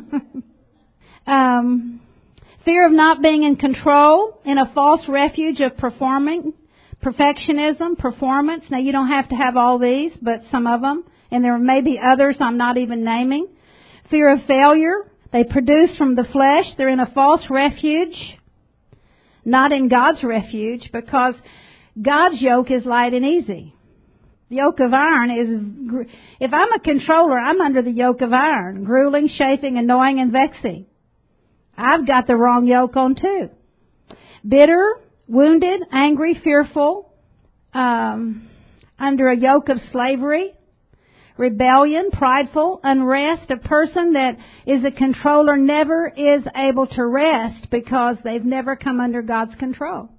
Fear of not being in control, in a false refuge of perfectionism, performance. Now, you don't have to have all these, but some of them. And there may be others I'm not even naming. Fear of failure. They produce from the flesh. They're in a false refuge, not in God's refuge, because God's yoke is light and easy. The yoke of iron is, if I'm a controller, I'm under the yoke of iron, grueling, chafing, annoying, and vexing. I've got the wrong yoke on too. Bitter, wounded, angry, fearful, under a yoke of slavery, rebellion, prideful, unrest. A person that is a controller never is able to rest because they've never come under God's control.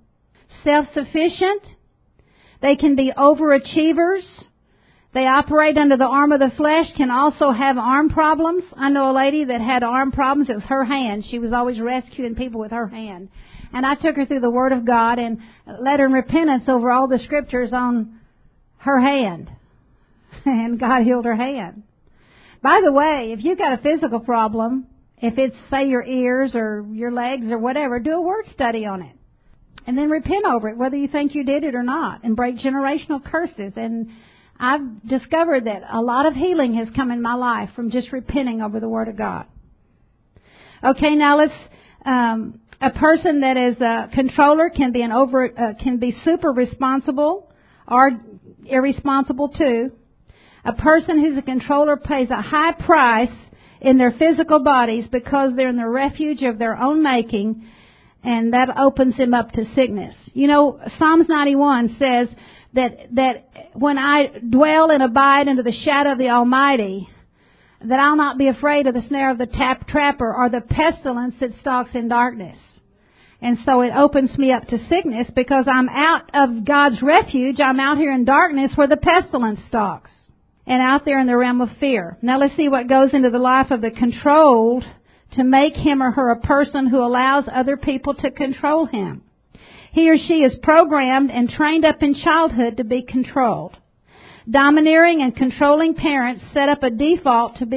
self-sufficient. They can be overachievers. They operate under the arm of the flesh, can also have arm problems. I know a lady that had arm problems. It was her hand. She was always rescuing people with her hand. And I took her through the Word of God and led her in repentance over all the scriptures on her hand. And God healed her hand. By the way, if you've got a physical problem, if it's, say, your ears or your legs or whatever, do a word study on it. And then repent over it, whether you think you did it or not, and break generational curses. And I've discovered that a lot of healing has come in my life from just repenting over the Word of God. Okay, now let's, a person that is a controller can be super responsible or irresponsible too. A person who's a controller pays a high price in their physical bodies because they're in the refuge of their own making, and that opens them up to sickness. You know, Psalms 91 says that when I dwell and abide under the shadow of the Almighty, that I'll not be afraid of the snare of the trapper or the pestilence that stalks in darkness. And so it opens me up to sickness because I'm out of God's refuge. I'm out here in darkness where the pestilence stalks, and out there in the realm of fear. Now let's see what goes into the life of the controlled to make him or her a person who allows other people to control him. He or she is programmed and trained up in childhood to be controlled. Domineering and controlling parents set up a default to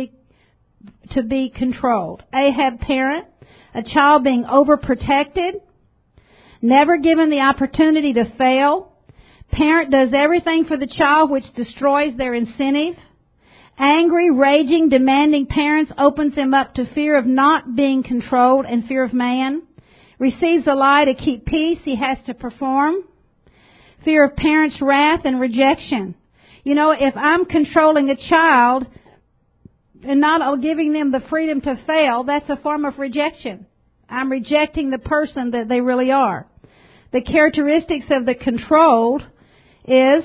be controlled. Ahab parent, a child being overprotected, never given the opportunity to fail. Parent does everything for the child which destroys their incentive. Angry, raging, demanding parents opens them up to fear of not being controlled and fear of man. Receives a lie to keep peace, he has to perform. Fear of parents' wrath and rejection. You know, if I'm controlling a child and not giving them the freedom to fail, that's a form of rejection. I'm rejecting the person that they really are. The characteristics of the controlled is,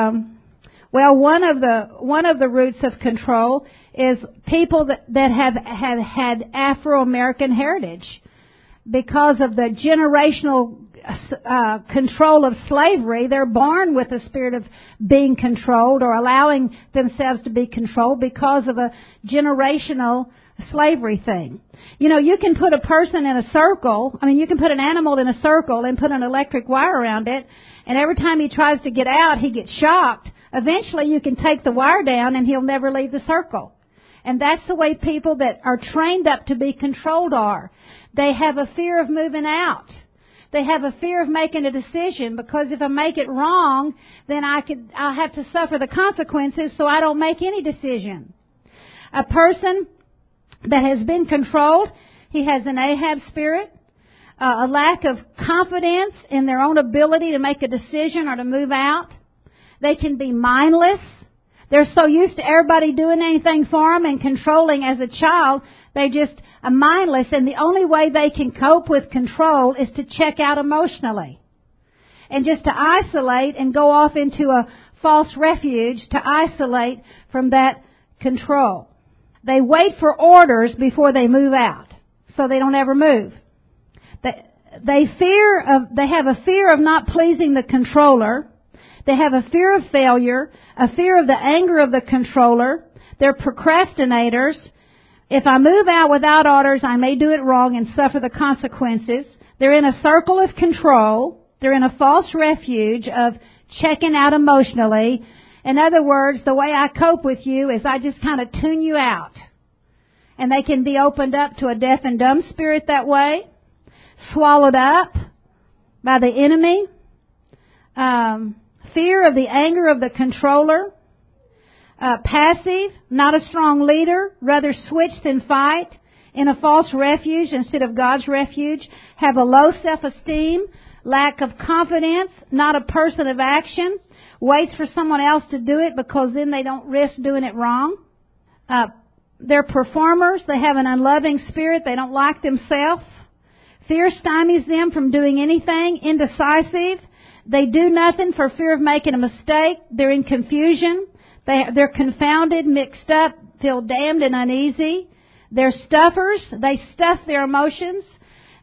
one of the roots of control is people that have had Afro-American heritage. Because of the generational control of slavery, they're born with a spirit of being controlled or allowing themselves to be controlled because of a generational slavery thing. You know, you can put a person in a circle. I mean, you can put an animal in a circle and put an electric wire around it, and every time he tries to get out, he gets shocked. Eventually, you can take the wire down, and he'll never leave the circle. And that's the way people that are trained up to be controlled are. They have a fear of moving out. They have a fear of making a decision because if I make it wrong, then I'll have to suffer the consequences, so I don't make any decision. A person that has been controlled, he has an Ahab spirit, a lack of confidence in their own ability to make a decision or to move out. They can be mindless. They're so used to everybody doing anything for them and controlling as a child, they just are mindless, and the only way they can cope with control is to check out emotionally and just to isolate and go off into a false refuge to isolate from that control. They wait for orders before they move out, so they don't ever move. They have a fear of not pleasing the controller. They have a fear of failure, a fear of the anger of the controller. They're procrastinators. If I move out without orders, I may do it wrong and suffer the consequences. They're in a circle of control. They're in a false refuge of checking out emotionally. In other words, the way I cope with you is I just kind of tune you out. And they can be opened up to a deaf and dumb spirit that way, swallowed up by the enemy, fear of the anger of the controller, passive, not a strong leader, rather switch than fight, in a false refuge instead of God's refuge, have a low self-esteem, lack of confidence, not a person of action, waits for someone else to do it because then they don't risk doing it wrong. They're performers, they have an unloving spirit, they don't like themselves. Fear stymies them from doing anything, indecisive. They do nothing for fear of making a mistake. They're in confusion. They're confounded, mixed up, feel damned and uneasy. They're stuffers. They stuff their emotions.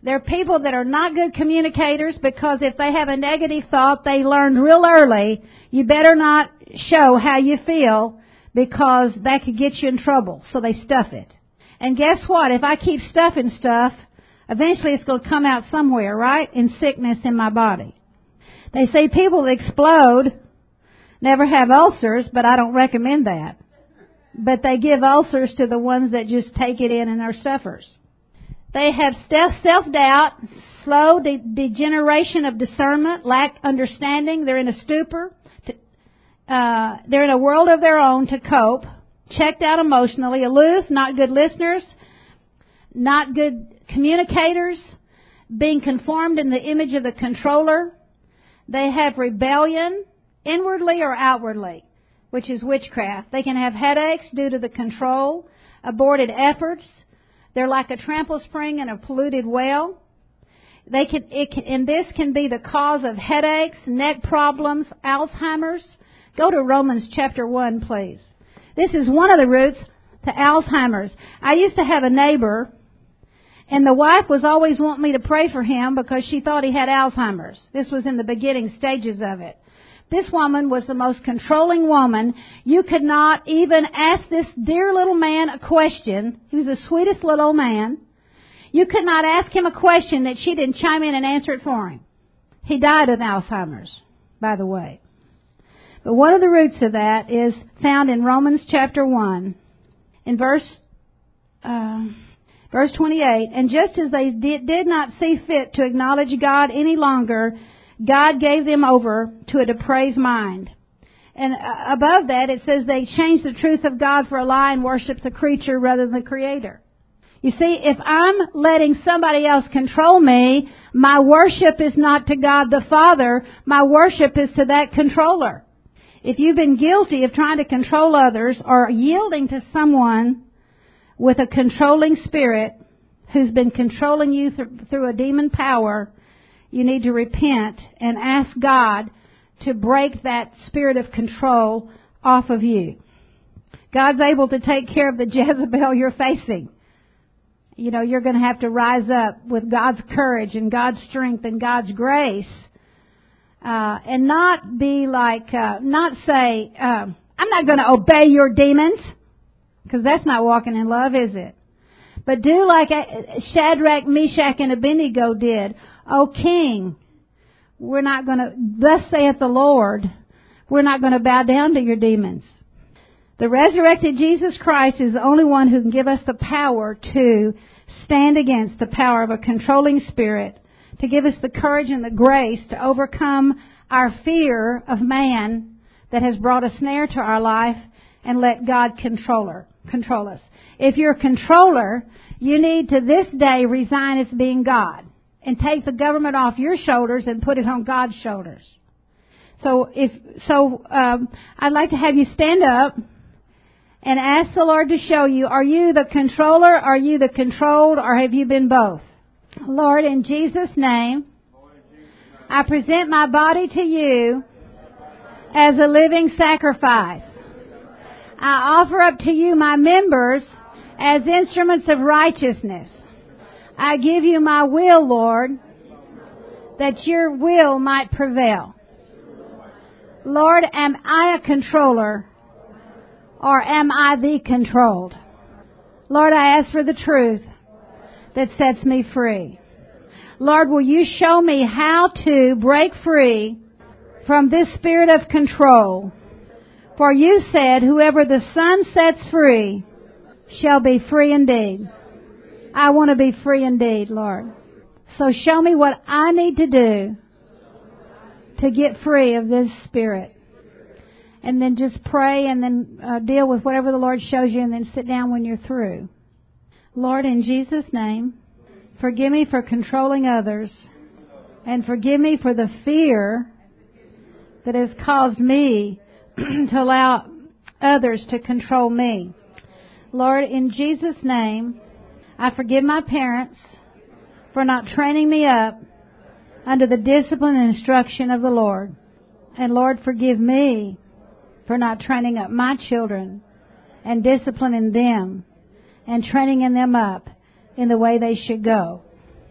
There are people that are not good communicators because if they have a negative thought, they learned real early, you better not show how you feel because that could get you in trouble. So they stuff it. And guess what? If I keep stuffing stuff, eventually it's going to come out somewhere, right? In sickness in my body. They say people that explode never have ulcers, but I don't recommend that. But they give ulcers to the ones that just take it in and are stuffers. They have self-doubt, slow degeneration of discernment, lack understanding. They're in a stupor. They're in a world of their own to cope. Checked out emotionally, aloof, not good listeners, not good communicators, being conformed in the image of the controller. They have rebellion, inwardly or outwardly, which is witchcraft. They can have headaches due to the control, aborted efforts. They're like a trample spring in a polluted well. This can be the cause of headaches, neck problems, Alzheimer's. Go to Romans chapter 1, please. This is one of the roots to Alzheimer's. I used to have a neighbor, and the wife was always wanting me to pray for him because she thought he had Alzheimer's. This was in the beginning stages of it. This woman was the most controlling woman. You could not even ask this dear little man a question. He was the sweetest little old man. You could not ask him a question that she didn't chime in and answer it for him. He died of Alzheimer's, by the way. But one of the roots of that is found in Romans chapter 1, in verse 28. And just as they did not see fit to acknowledge God any longer, God gave them over to a depraved mind. And above that, it says they changed the truth of God for a lie and worship the creature rather than the Creator. You see, if I'm letting somebody else control me, my worship is not to God the Father. My worship is to that controller. If you've been guilty of trying to control others or yielding to someone with a controlling spirit who's been controlling you through a demon power, you need to repent and ask God to break that spirit of control off of you. God's able to take care of the Jezebel you're facing. You know, you're going to have to rise up with God's courage and God's strength and God's grace. And not be like, not say, I'm not going to obey your demons. Because that's not walking in love, is it? But do like Shadrach, Meshach, and Abednego did. O King, we're not going to, thus saith the Lord, we're not going to bow down to your demons. The resurrected Jesus Christ is the only one who can give us the power to stand against the power of a controlling spirit, to give us the courage and the grace to overcome our fear of man that has brought a snare to our life and let God control us. If you're a controller, you need to this day resign as being God and take the government off your shoulders and put it on God's shoulders. I'd like to have you stand up and ask the Lord to show you, are you the controller, are you the controlled, or have you been both? Lord, in Jesus' name, I present my body to you as a living sacrifice. I offer up to you my members as instruments of righteousness. I give you my will, Lord, that your will might prevail. Lord, am I a controller or am I the controlled? Lord, I ask for the truth that sets me free. Lord, will you show me how to break free from this spirit of control? For you said, whoever the Son sets free shall be free indeed. I want to be free indeed, Lord. So show me what I need to do to get free of this spirit. And then just pray and then deal with whatever the Lord shows you and then sit down when you're through. Lord, in Jesus' name, forgive me for controlling others and forgive me for the fear that has caused me to allow others to control me. Lord, in Jesus' name, I forgive my parents for not training me up under the discipline and instruction of the Lord. And Lord, forgive me for not training up my children and disciplining them and training them up in the way they should go.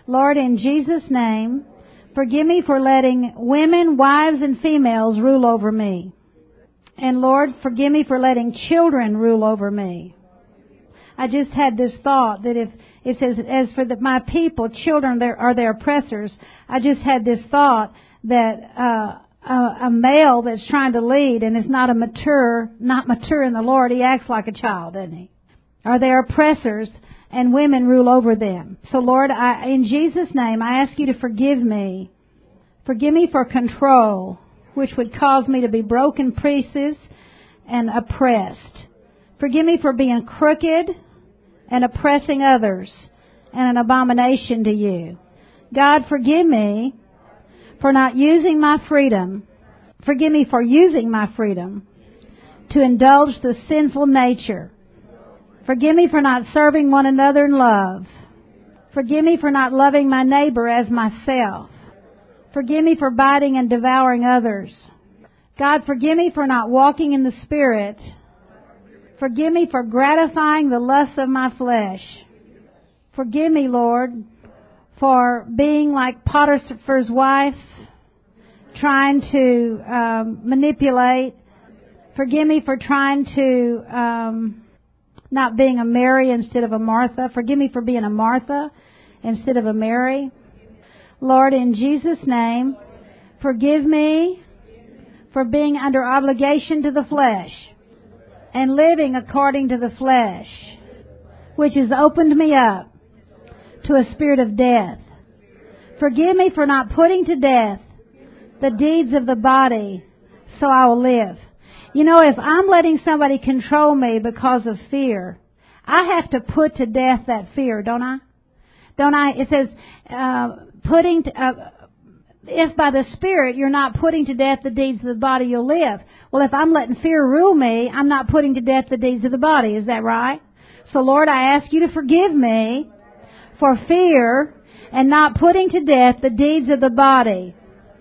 Lord, in Jesus' name, forgive me for letting women, wives, and females rule over me. And Lord, forgive me for letting children rule over me. I just had this thought that if it says, as for my people, children are their oppressors, I just had this thought that a male that's trying to lead and is not mature in the Lord, he acts like a child, doesn't he? Are their oppressors, and women rule over them. So Lord, in Jesus' name, I ask you to forgive me. Forgive me for control, which would cause me to be broken pieces and oppressed. Forgive me for being crooked and oppressing others and an abomination to you. God, forgive me for not using my freedom. Forgive me for using my freedom to indulge the sinful nature. Forgive me for not serving one another in love. Forgive me for not loving my neighbor as myself. Forgive me for biting and devouring others. God, forgive me for not walking in the Spirit. Forgive me for gratifying the lusts of my flesh. Forgive me, Lord, for being like Potiphar's wife, trying to manipulate. Forgive me for trying to not being a Mary instead of a Martha. Forgive me for being a Martha instead of a Mary. Lord, in Jesus' name, forgive me for being under obligation to the flesh and living according to the flesh, which has opened me up to a spirit of death. Forgive me for not putting to death the deeds of the body so I will live. You know, if I'm letting somebody control me because of fear, I have to put to death that fear, don't I? Don't I? It says, if by the Spirit you're not putting to death the deeds of the body, you'll live. Well, if I'm letting fear rule me, I'm not putting to death the deeds of the body. Is that right? So, Lord, I ask you to forgive me for fear and not putting to death the deeds of the body.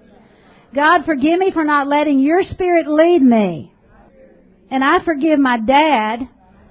God, forgive me for not letting your Spirit lead me. And I forgive my dad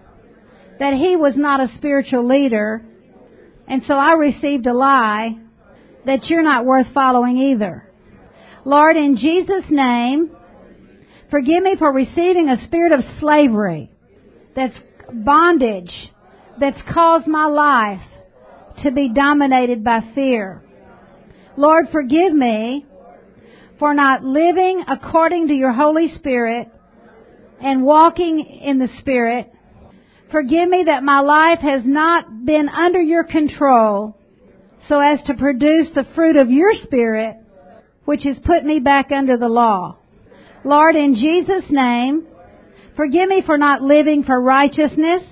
that he was not a spiritual leader. And so I received a lie that you're not worth following either. Lord, in Jesus' name, forgive me for receiving a spirit of slavery, that's bondage, that's caused my life to be dominated by fear. Lord, forgive me for not living according to your Holy Spirit and walking in the Spirit. Forgive me that my life has not been under your control so as to produce the fruit of your Spirit, which has put me back under the law. Lord, in Jesus' name, forgive me for not living for righteousness.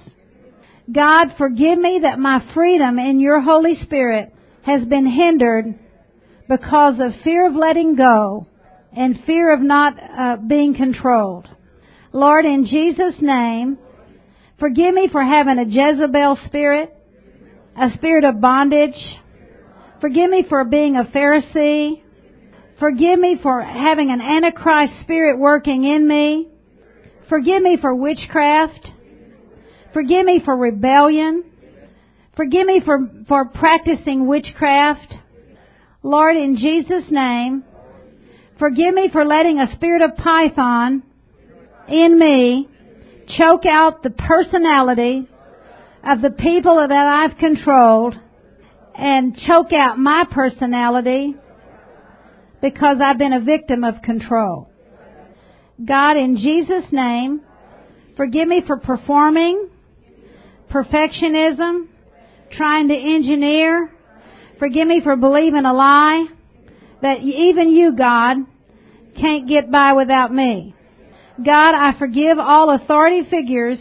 God, forgive me that my freedom in your Holy Spirit has been hindered because of fear of letting go and fear of not being controlled. Lord, in Jesus' name, forgive me for having a Jezebel spirit, a spirit of bondage. Forgive me for being a Pharisee. Forgive me for having an Antichrist spirit working in me. Forgive me for witchcraft. Forgive me for rebellion. Forgive me for practicing witchcraft. Lord, in Jesus' name, forgive me for letting a spirit of Python in me choke out the personality of the people that I've controlled and choke out my personality because I've been a victim of control. God, in Jesus' name, forgive me for performing, perfectionism, trying to engineer. Forgive me for believing a lie that even you, God, can't get by without me. God, I forgive all authority figures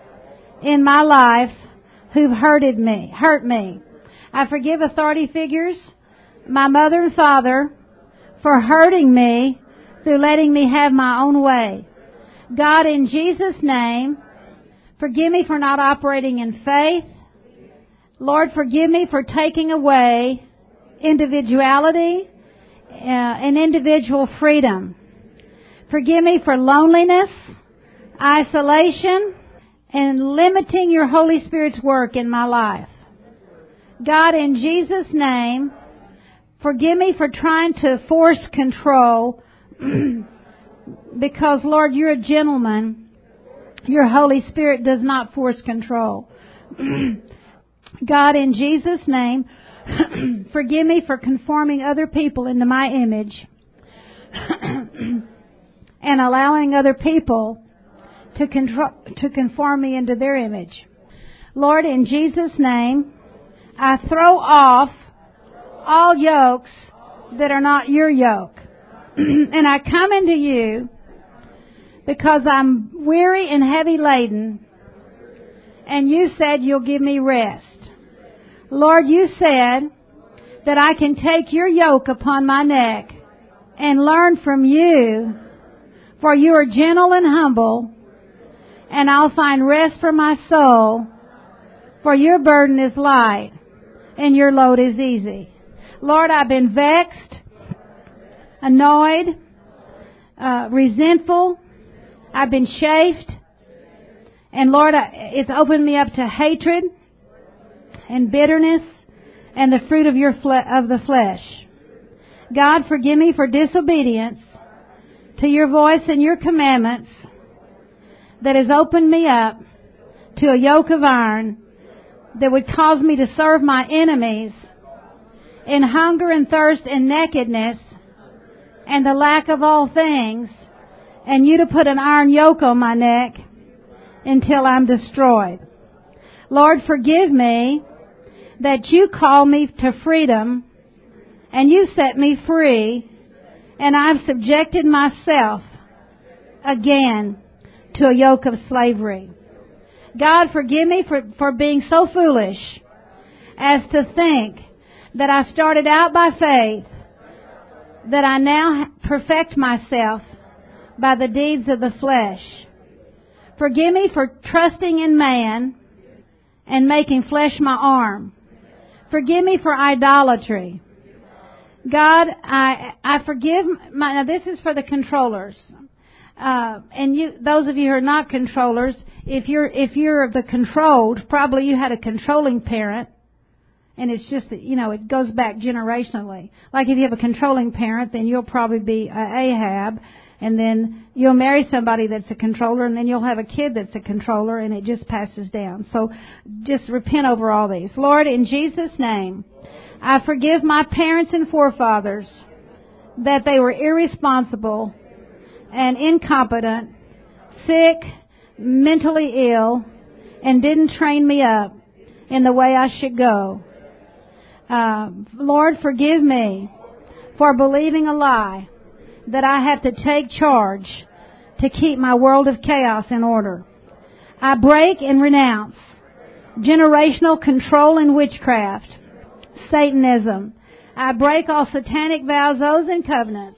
in my life who've hurt me. I forgive authority figures, my mother and father, for hurting me through letting me have my own way. God, in Jesus' name, forgive me for not operating in faith. Lord, forgive me for taking away individuality and individual freedom. Forgive me for loneliness, isolation, and limiting your Holy Spirit's work in my life. God, in Jesus' name, forgive me for trying to force control because, Lord, you're a gentleman. Your Holy Spirit does not force control. God, in Jesus' name, forgive me for conforming other people into my image and allowing other people to conform me into their image. Lord, in Jesus' name, I throw off all yokes that are not your yoke. And I come into you because I'm weary and heavy laden, and you said you'll give me rest. Lord, you said that I can take your yoke upon my neck and learn from you, for you are gentle and humble, and I'll find rest for my soul, for your burden is light and your load is easy. Lord, I've been vexed, annoyed, resentful. I've been chafed. And Lord, it's opened me up to hatred and bitterness and the fruit of of the flesh. God, forgive me for disobedience to your voice and your commandments that has opened me up to a yoke of iron that would cause me to serve my enemies in hunger and thirst and nakedness and the lack of all things, and you to put an iron yoke on my neck until I'm destroyed. Lord, forgive me that you call me to freedom and you set me free, and I've subjected myself again to a yoke of slavery. God, forgive me for being so foolish as to think that I started out by faith, that I now perfect myself by the deeds of the flesh. Forgive me for trusting in man and making flesh my arm. Forgive me for idolatry. God, I forgive now this is for the controllers. And you, those of you who are not controllers, if you're the controlled, probably you had a controlling parent, and it's just that, it goes back generationally. Like if you have a controlling parent, then you'll probably be Ahab, and then you'll marry somebody that's a controller, and then you'll have a kid that's a controller, and it just passes down. So just repent over all these. Lord, in Jesus' name, I forgive my parents and forefathers that they were irresponsible and incompetent, sick, mentally ill, and didn't train me up in the way I should go. Lord, forgive me for believing a lie that I have to take charge to keep my world of chaos in order. I break and renounce generational control and witchcraft, Satanism. I break all satanic vows, oaths, and covenants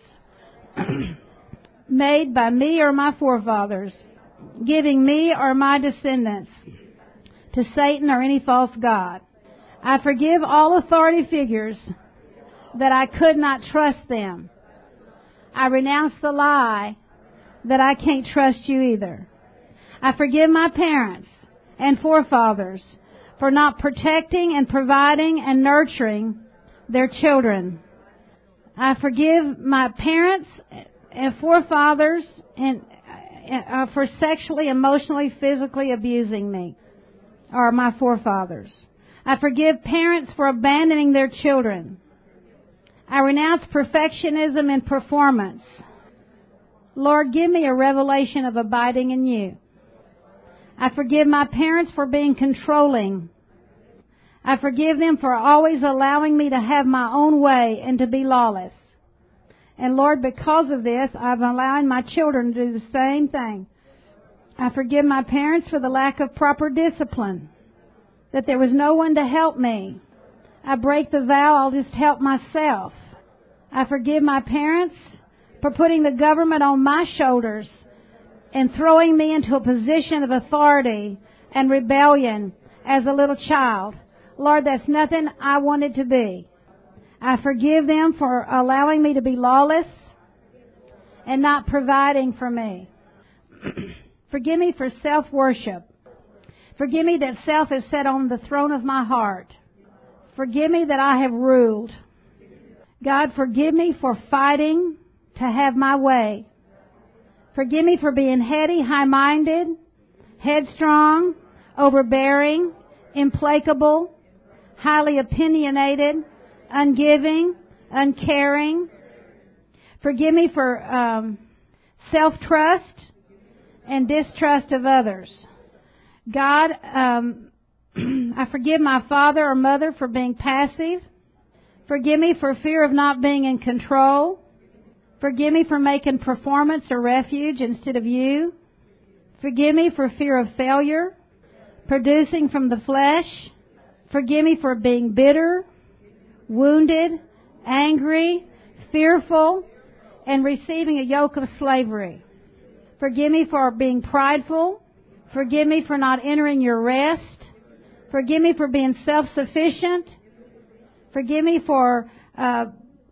made by me or my forefathers, giving me or my descendants to Satan or any false god. I forgive all authority figures that I could not trust them. I renounce the lie that I can't trust you either. I forgive my parents and forefathers for not protecting and providing and nurturing their children. I forgive my parents and forefathers for sexually, emotionally, physically abusing me, or my forefathers. I forgive parents for abandoning their children. I renounce perfectionism and performance. Lord, give me a revelation of abiding in you. I forgive my parents for being controlling. I forgive them for always allowing me to have my own way and to be lawless. And Lord, because of this, I'm allowing my children to do the same thing. I forgive my parents for the lack of proper discipline, that there was no one to help me. I break the vow, I'll just help myself. I forgive my parents for putting the government on my shoulders and throwing me into a position of authority and rebellion as a little child. Lord, that's nothing I wanted to be. I forgive them for allowing me to be lawless and not providing for me. Forgive me for self-worship. Forgive me that self is set on the throne of my heart Forgive me that I have ruled. God, forgive me for fighting to have my way. Forgive me for being heady, high-minded, headstrong, overbearing, implacable, highly opinionated, ungiving, uncaring. Forgive me for self-trust and distrust of others. God, I forgive my father or mother for being passive. Forgive me for fear of not being in control. Forgive me for making performance a refuge instead of you. Forgive me for fear of failure, producing from the flesh. Forgive me for being bitter, wounded, angry, fearful, and receiving a yoke of slavery. Forgive me for being prideful. Forgive me for not entering your rest. Forgive me for being self-sufficient. Forgive me for the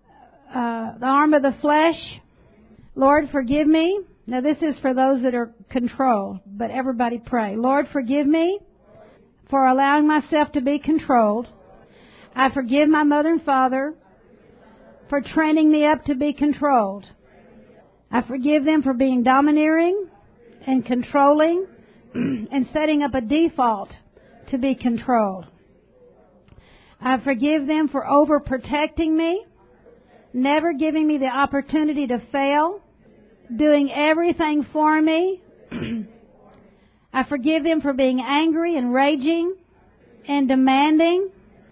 arm of the flesh. Lord, forgive me. Now this is for those that are controlled, but everybody pray. Lord, forgive me for allowing myself to be controlled. I forgive my mother and father for training me up to be controlled. I forgive them for being domineering and controlling and setting up a default to be controlled. I forgive them for overprotecting me, never giving me the opportunity to fail, doing everything for me. I forgive them for being angry and raging and demanding.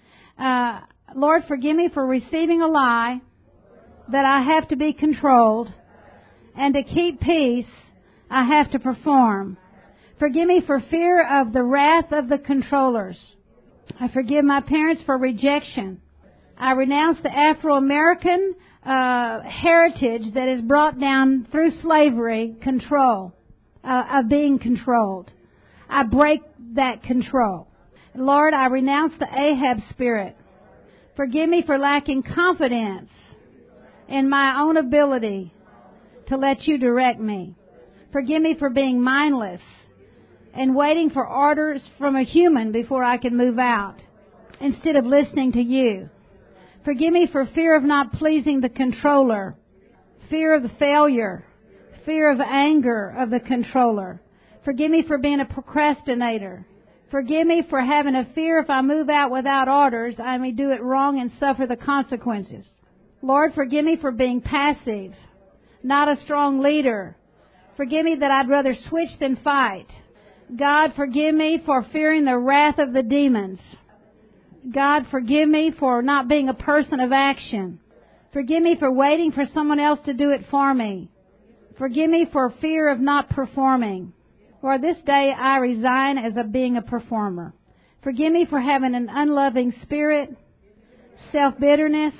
Lord, forgive me for receiving a lie that I have to be controlled, and to keep peace, I have to perform. Forgive me for fear of the wrath of the controllers. I forgive my parents for rejection. I renounce the Afro-American heritage that is brought down through slavery, control, of being controlled. I break that control. Lord, I renounce the Ahab spirit. Forgive me for lacking confidence in my own ability to let you direct me. Forgive me for being mindless and waiting for orders from a human before I can move out, instead of listening to you. Forgive me for fear of not pleasing the controller, fear of the failure, fear of anger of the controller. Forgive me for being a procrastinator. Forgive me for having a fear if I move out without orders, I may do it wrong and suffer the consequences. Lord, forgive me for being passive, not a strong leader. Forgive me that I'd rather switch than fight. God, forgive me for fearing the wrath of the demons. God, forgive me for not being a person of action. Forgive me for waiting for someone else to do it for me. Forgive me for fear of not performing. Lord, this day I resign as being a performer. Forgive me for having an unloving spirit, self-bitterness,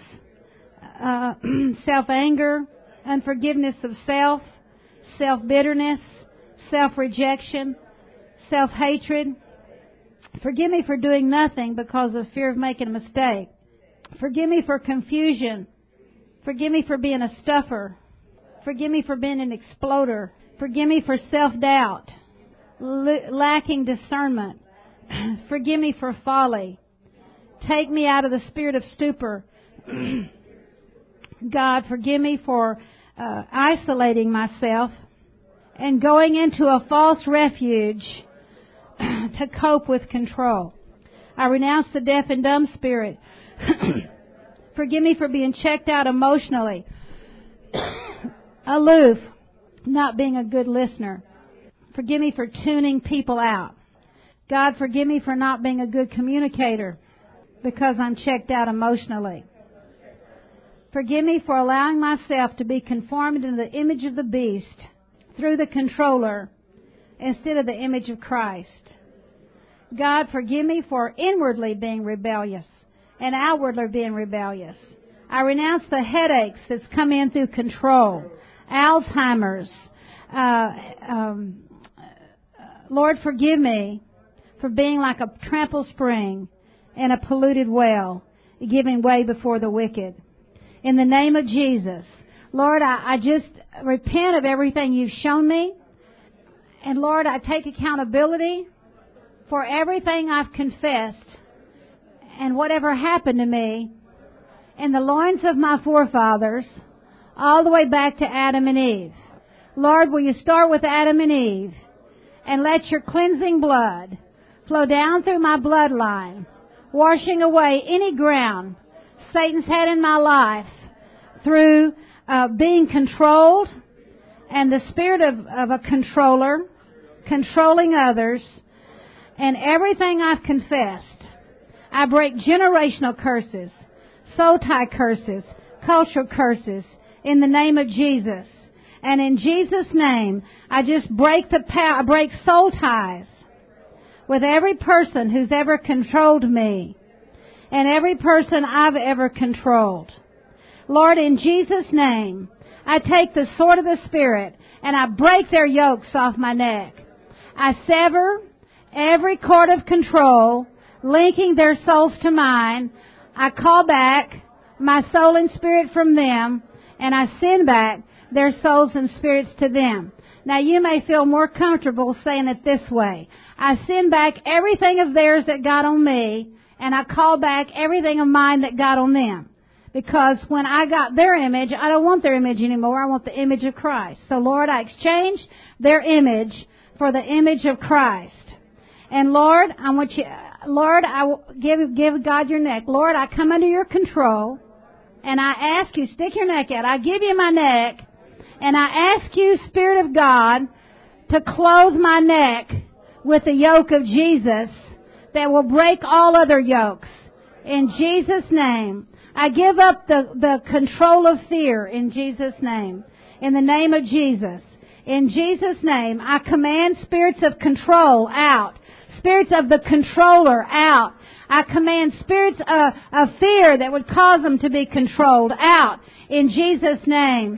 self-anger, unforgiveness of self, self-bitterness, self-rejection, self-hatred. Forgive me for doing nothing because of fear of making a mistake. Forgive me for confusion. Forgive me for being a stuffer. Forgive me for being an exploder. Forgive me for self-doubt, lacking discernment. Forgive me for folly. Take me out of the spirit of stupor. God, forgive me for isolating myself and going into a false refuge to cope with control. I renounce the deaf and dumb spirit. Forgive me for being checked out emotionally, aloof, not being a good listener. Forgive me for tuning people out. God, forgive me for not being a good communicator because I'm checked out emotionally. Forgive me for allowing myself to be conformed in the image of the beast through the controller instead of the image of Christ. God, forgive me for inwardly being rebellious and outwardly being rebellious. I renounce the headaches that's come in through control, Alzheimer's. Lord, forgive me for being like a trampled spring in a polluted well, giving way before the wicked. In the name of Jesus, Lord, I just repent of everything you've shown me. And Lord, I take accountability for everything I've confessed and whatever happened to me in the loins of my forefathers all the way back to Adam and Eve. Lord, will you start with Adam and Eve and let your cleansing blood flow down through my bloodline, washing away any ground Satan's had in my life through being controlled and the spirit of a controller, controlling others, and everything I've confessed. I break generational curses, soul tie curses, cultural curses in the name of Jesus. And in Jesus' name, I just break I break soul ties with every person who's ever controlled me and every person I've ever controlled. Lord, in Jesus' name, I take the sword of the Spirit and I break their yokes off my neck. I sever every cord of control linking their souls to mine. I call back my soul and spirit from them, and I send back their souls and spirits to them. Now, you may feel more comfortable saying it this way. I send back everything of theirs that got on me, and I call back everything of mine that got on them. Because when I got their image, I don't want their image anymore. I want the image of Christ. So, Lord, I exchange their image for the image of Christ. And Lord, I want you, Lord, I will give God your neck. Lord, I come under your control, and I ask you, stick your neck out. I give you my neck, and I ask you, Spirit of God, to clothe my neck with the yoke of Jesus that will break all other yokes. In Jesus' name, I give up the control of fear in Jesus' name. In the name of Jesus. In Jesus' name, I command spirits of control out. Spirits of the controller out. I command spirits of fear that would cause them to be controlled out. In Jesus' name.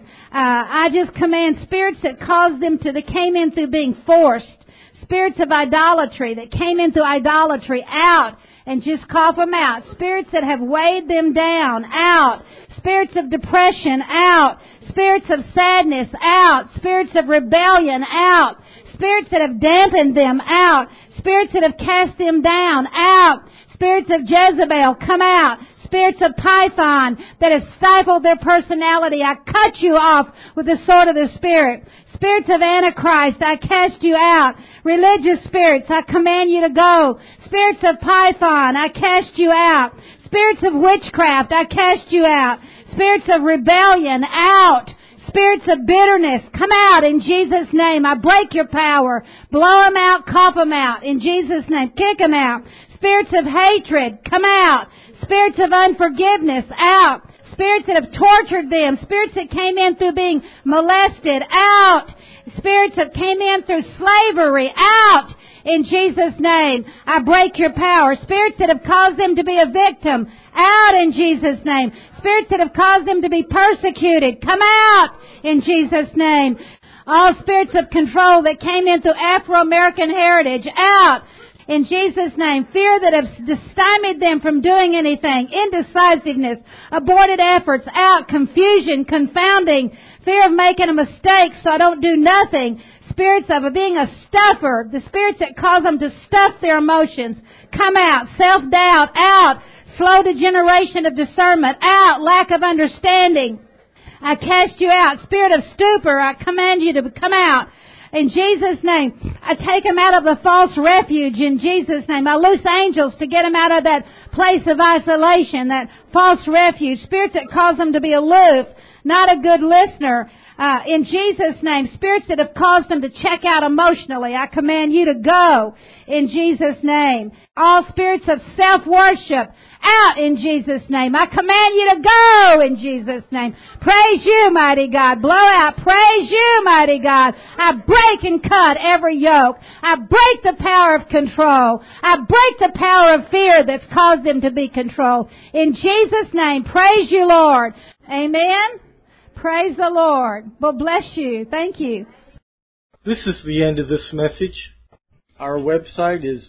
I just command spirits that caused them that came in through being forced. Spirits of idolatry that came into idolatry out. And just cough them out. Spirits that have weighed them down, out. Spirits of depression, out. Spirits of sadness, out. Spirits of rebellion, out. Spirits that have dampened them, out. Spirits that have cast them down, out. Spirits of Jezebel, come out. Spirits of Python that have stifled their personality, I cut you off with the sword of the Spirit. Spirits of Antichrist, I cast you out. Religious spirits, I command you to go. Spirits of Python, I cast you out. Spirits of witchcraft, I cast you out. Spirits of rebellion, out. Spirits of bitterness, come out in Jesus' name. I break your power. Blow them out, cough them out in Jesus' name. Kick them out. Spirits of hatred, come out. Spirits of unforgiveness, out. Spirits that have tortured them. Spirits that came in through being molested, out. Spirits that came in through slavery, out. In Jesus' name, I break your power. Spirits that have caused them to be a victim, out in Jesus' name. Spirits that have caused them to be persecuted, come out in Jesus' name. All spirits of control that came in through Afro-American heritage, out. In Jesus' name, fear that has stymied them from doing anything, indecisiveness, aborted efforts, out, confusion, confounding, fear of making a mistake so I don't do nothing, spirits of being a stuffer, the spirits that cause them to stuff their emotions, come out, self-doubt, out, slow degeneration of discernment, out, lack of understanding, I cast you out, spirit of stupor, I command you to come out. In Jesus' name, I take them out of the false refuge in Jesus' name. I loose angels to get them out of that place of isolation, that false refuge. Spirits that cause them to be aloof, not a good listener. In Jesus' name, spirits that have caused them to check out emotionally, I command you to go in Jesus' name. All spirits of self-worship, out in Jesus' name. I command you to go in Jesus' name. Praise you, mighty God. Blow out. Praise you, mighty God. I break and cut every yoke. I break the power of control. I break the power of fear that's caused them to be controlled. In Jesus' name, praise you, Lord. Amen. Praise the Lord. Well, bless you. Thank you. This is the end of this message. Our website is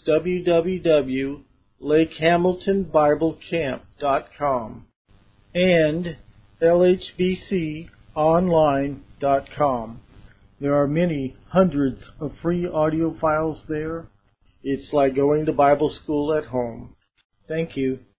www.lakehamiltonbiblecamp.com and lhbconline.com. There are many hundreds of free audio files there. It's like going to Bible school at home. Thank you.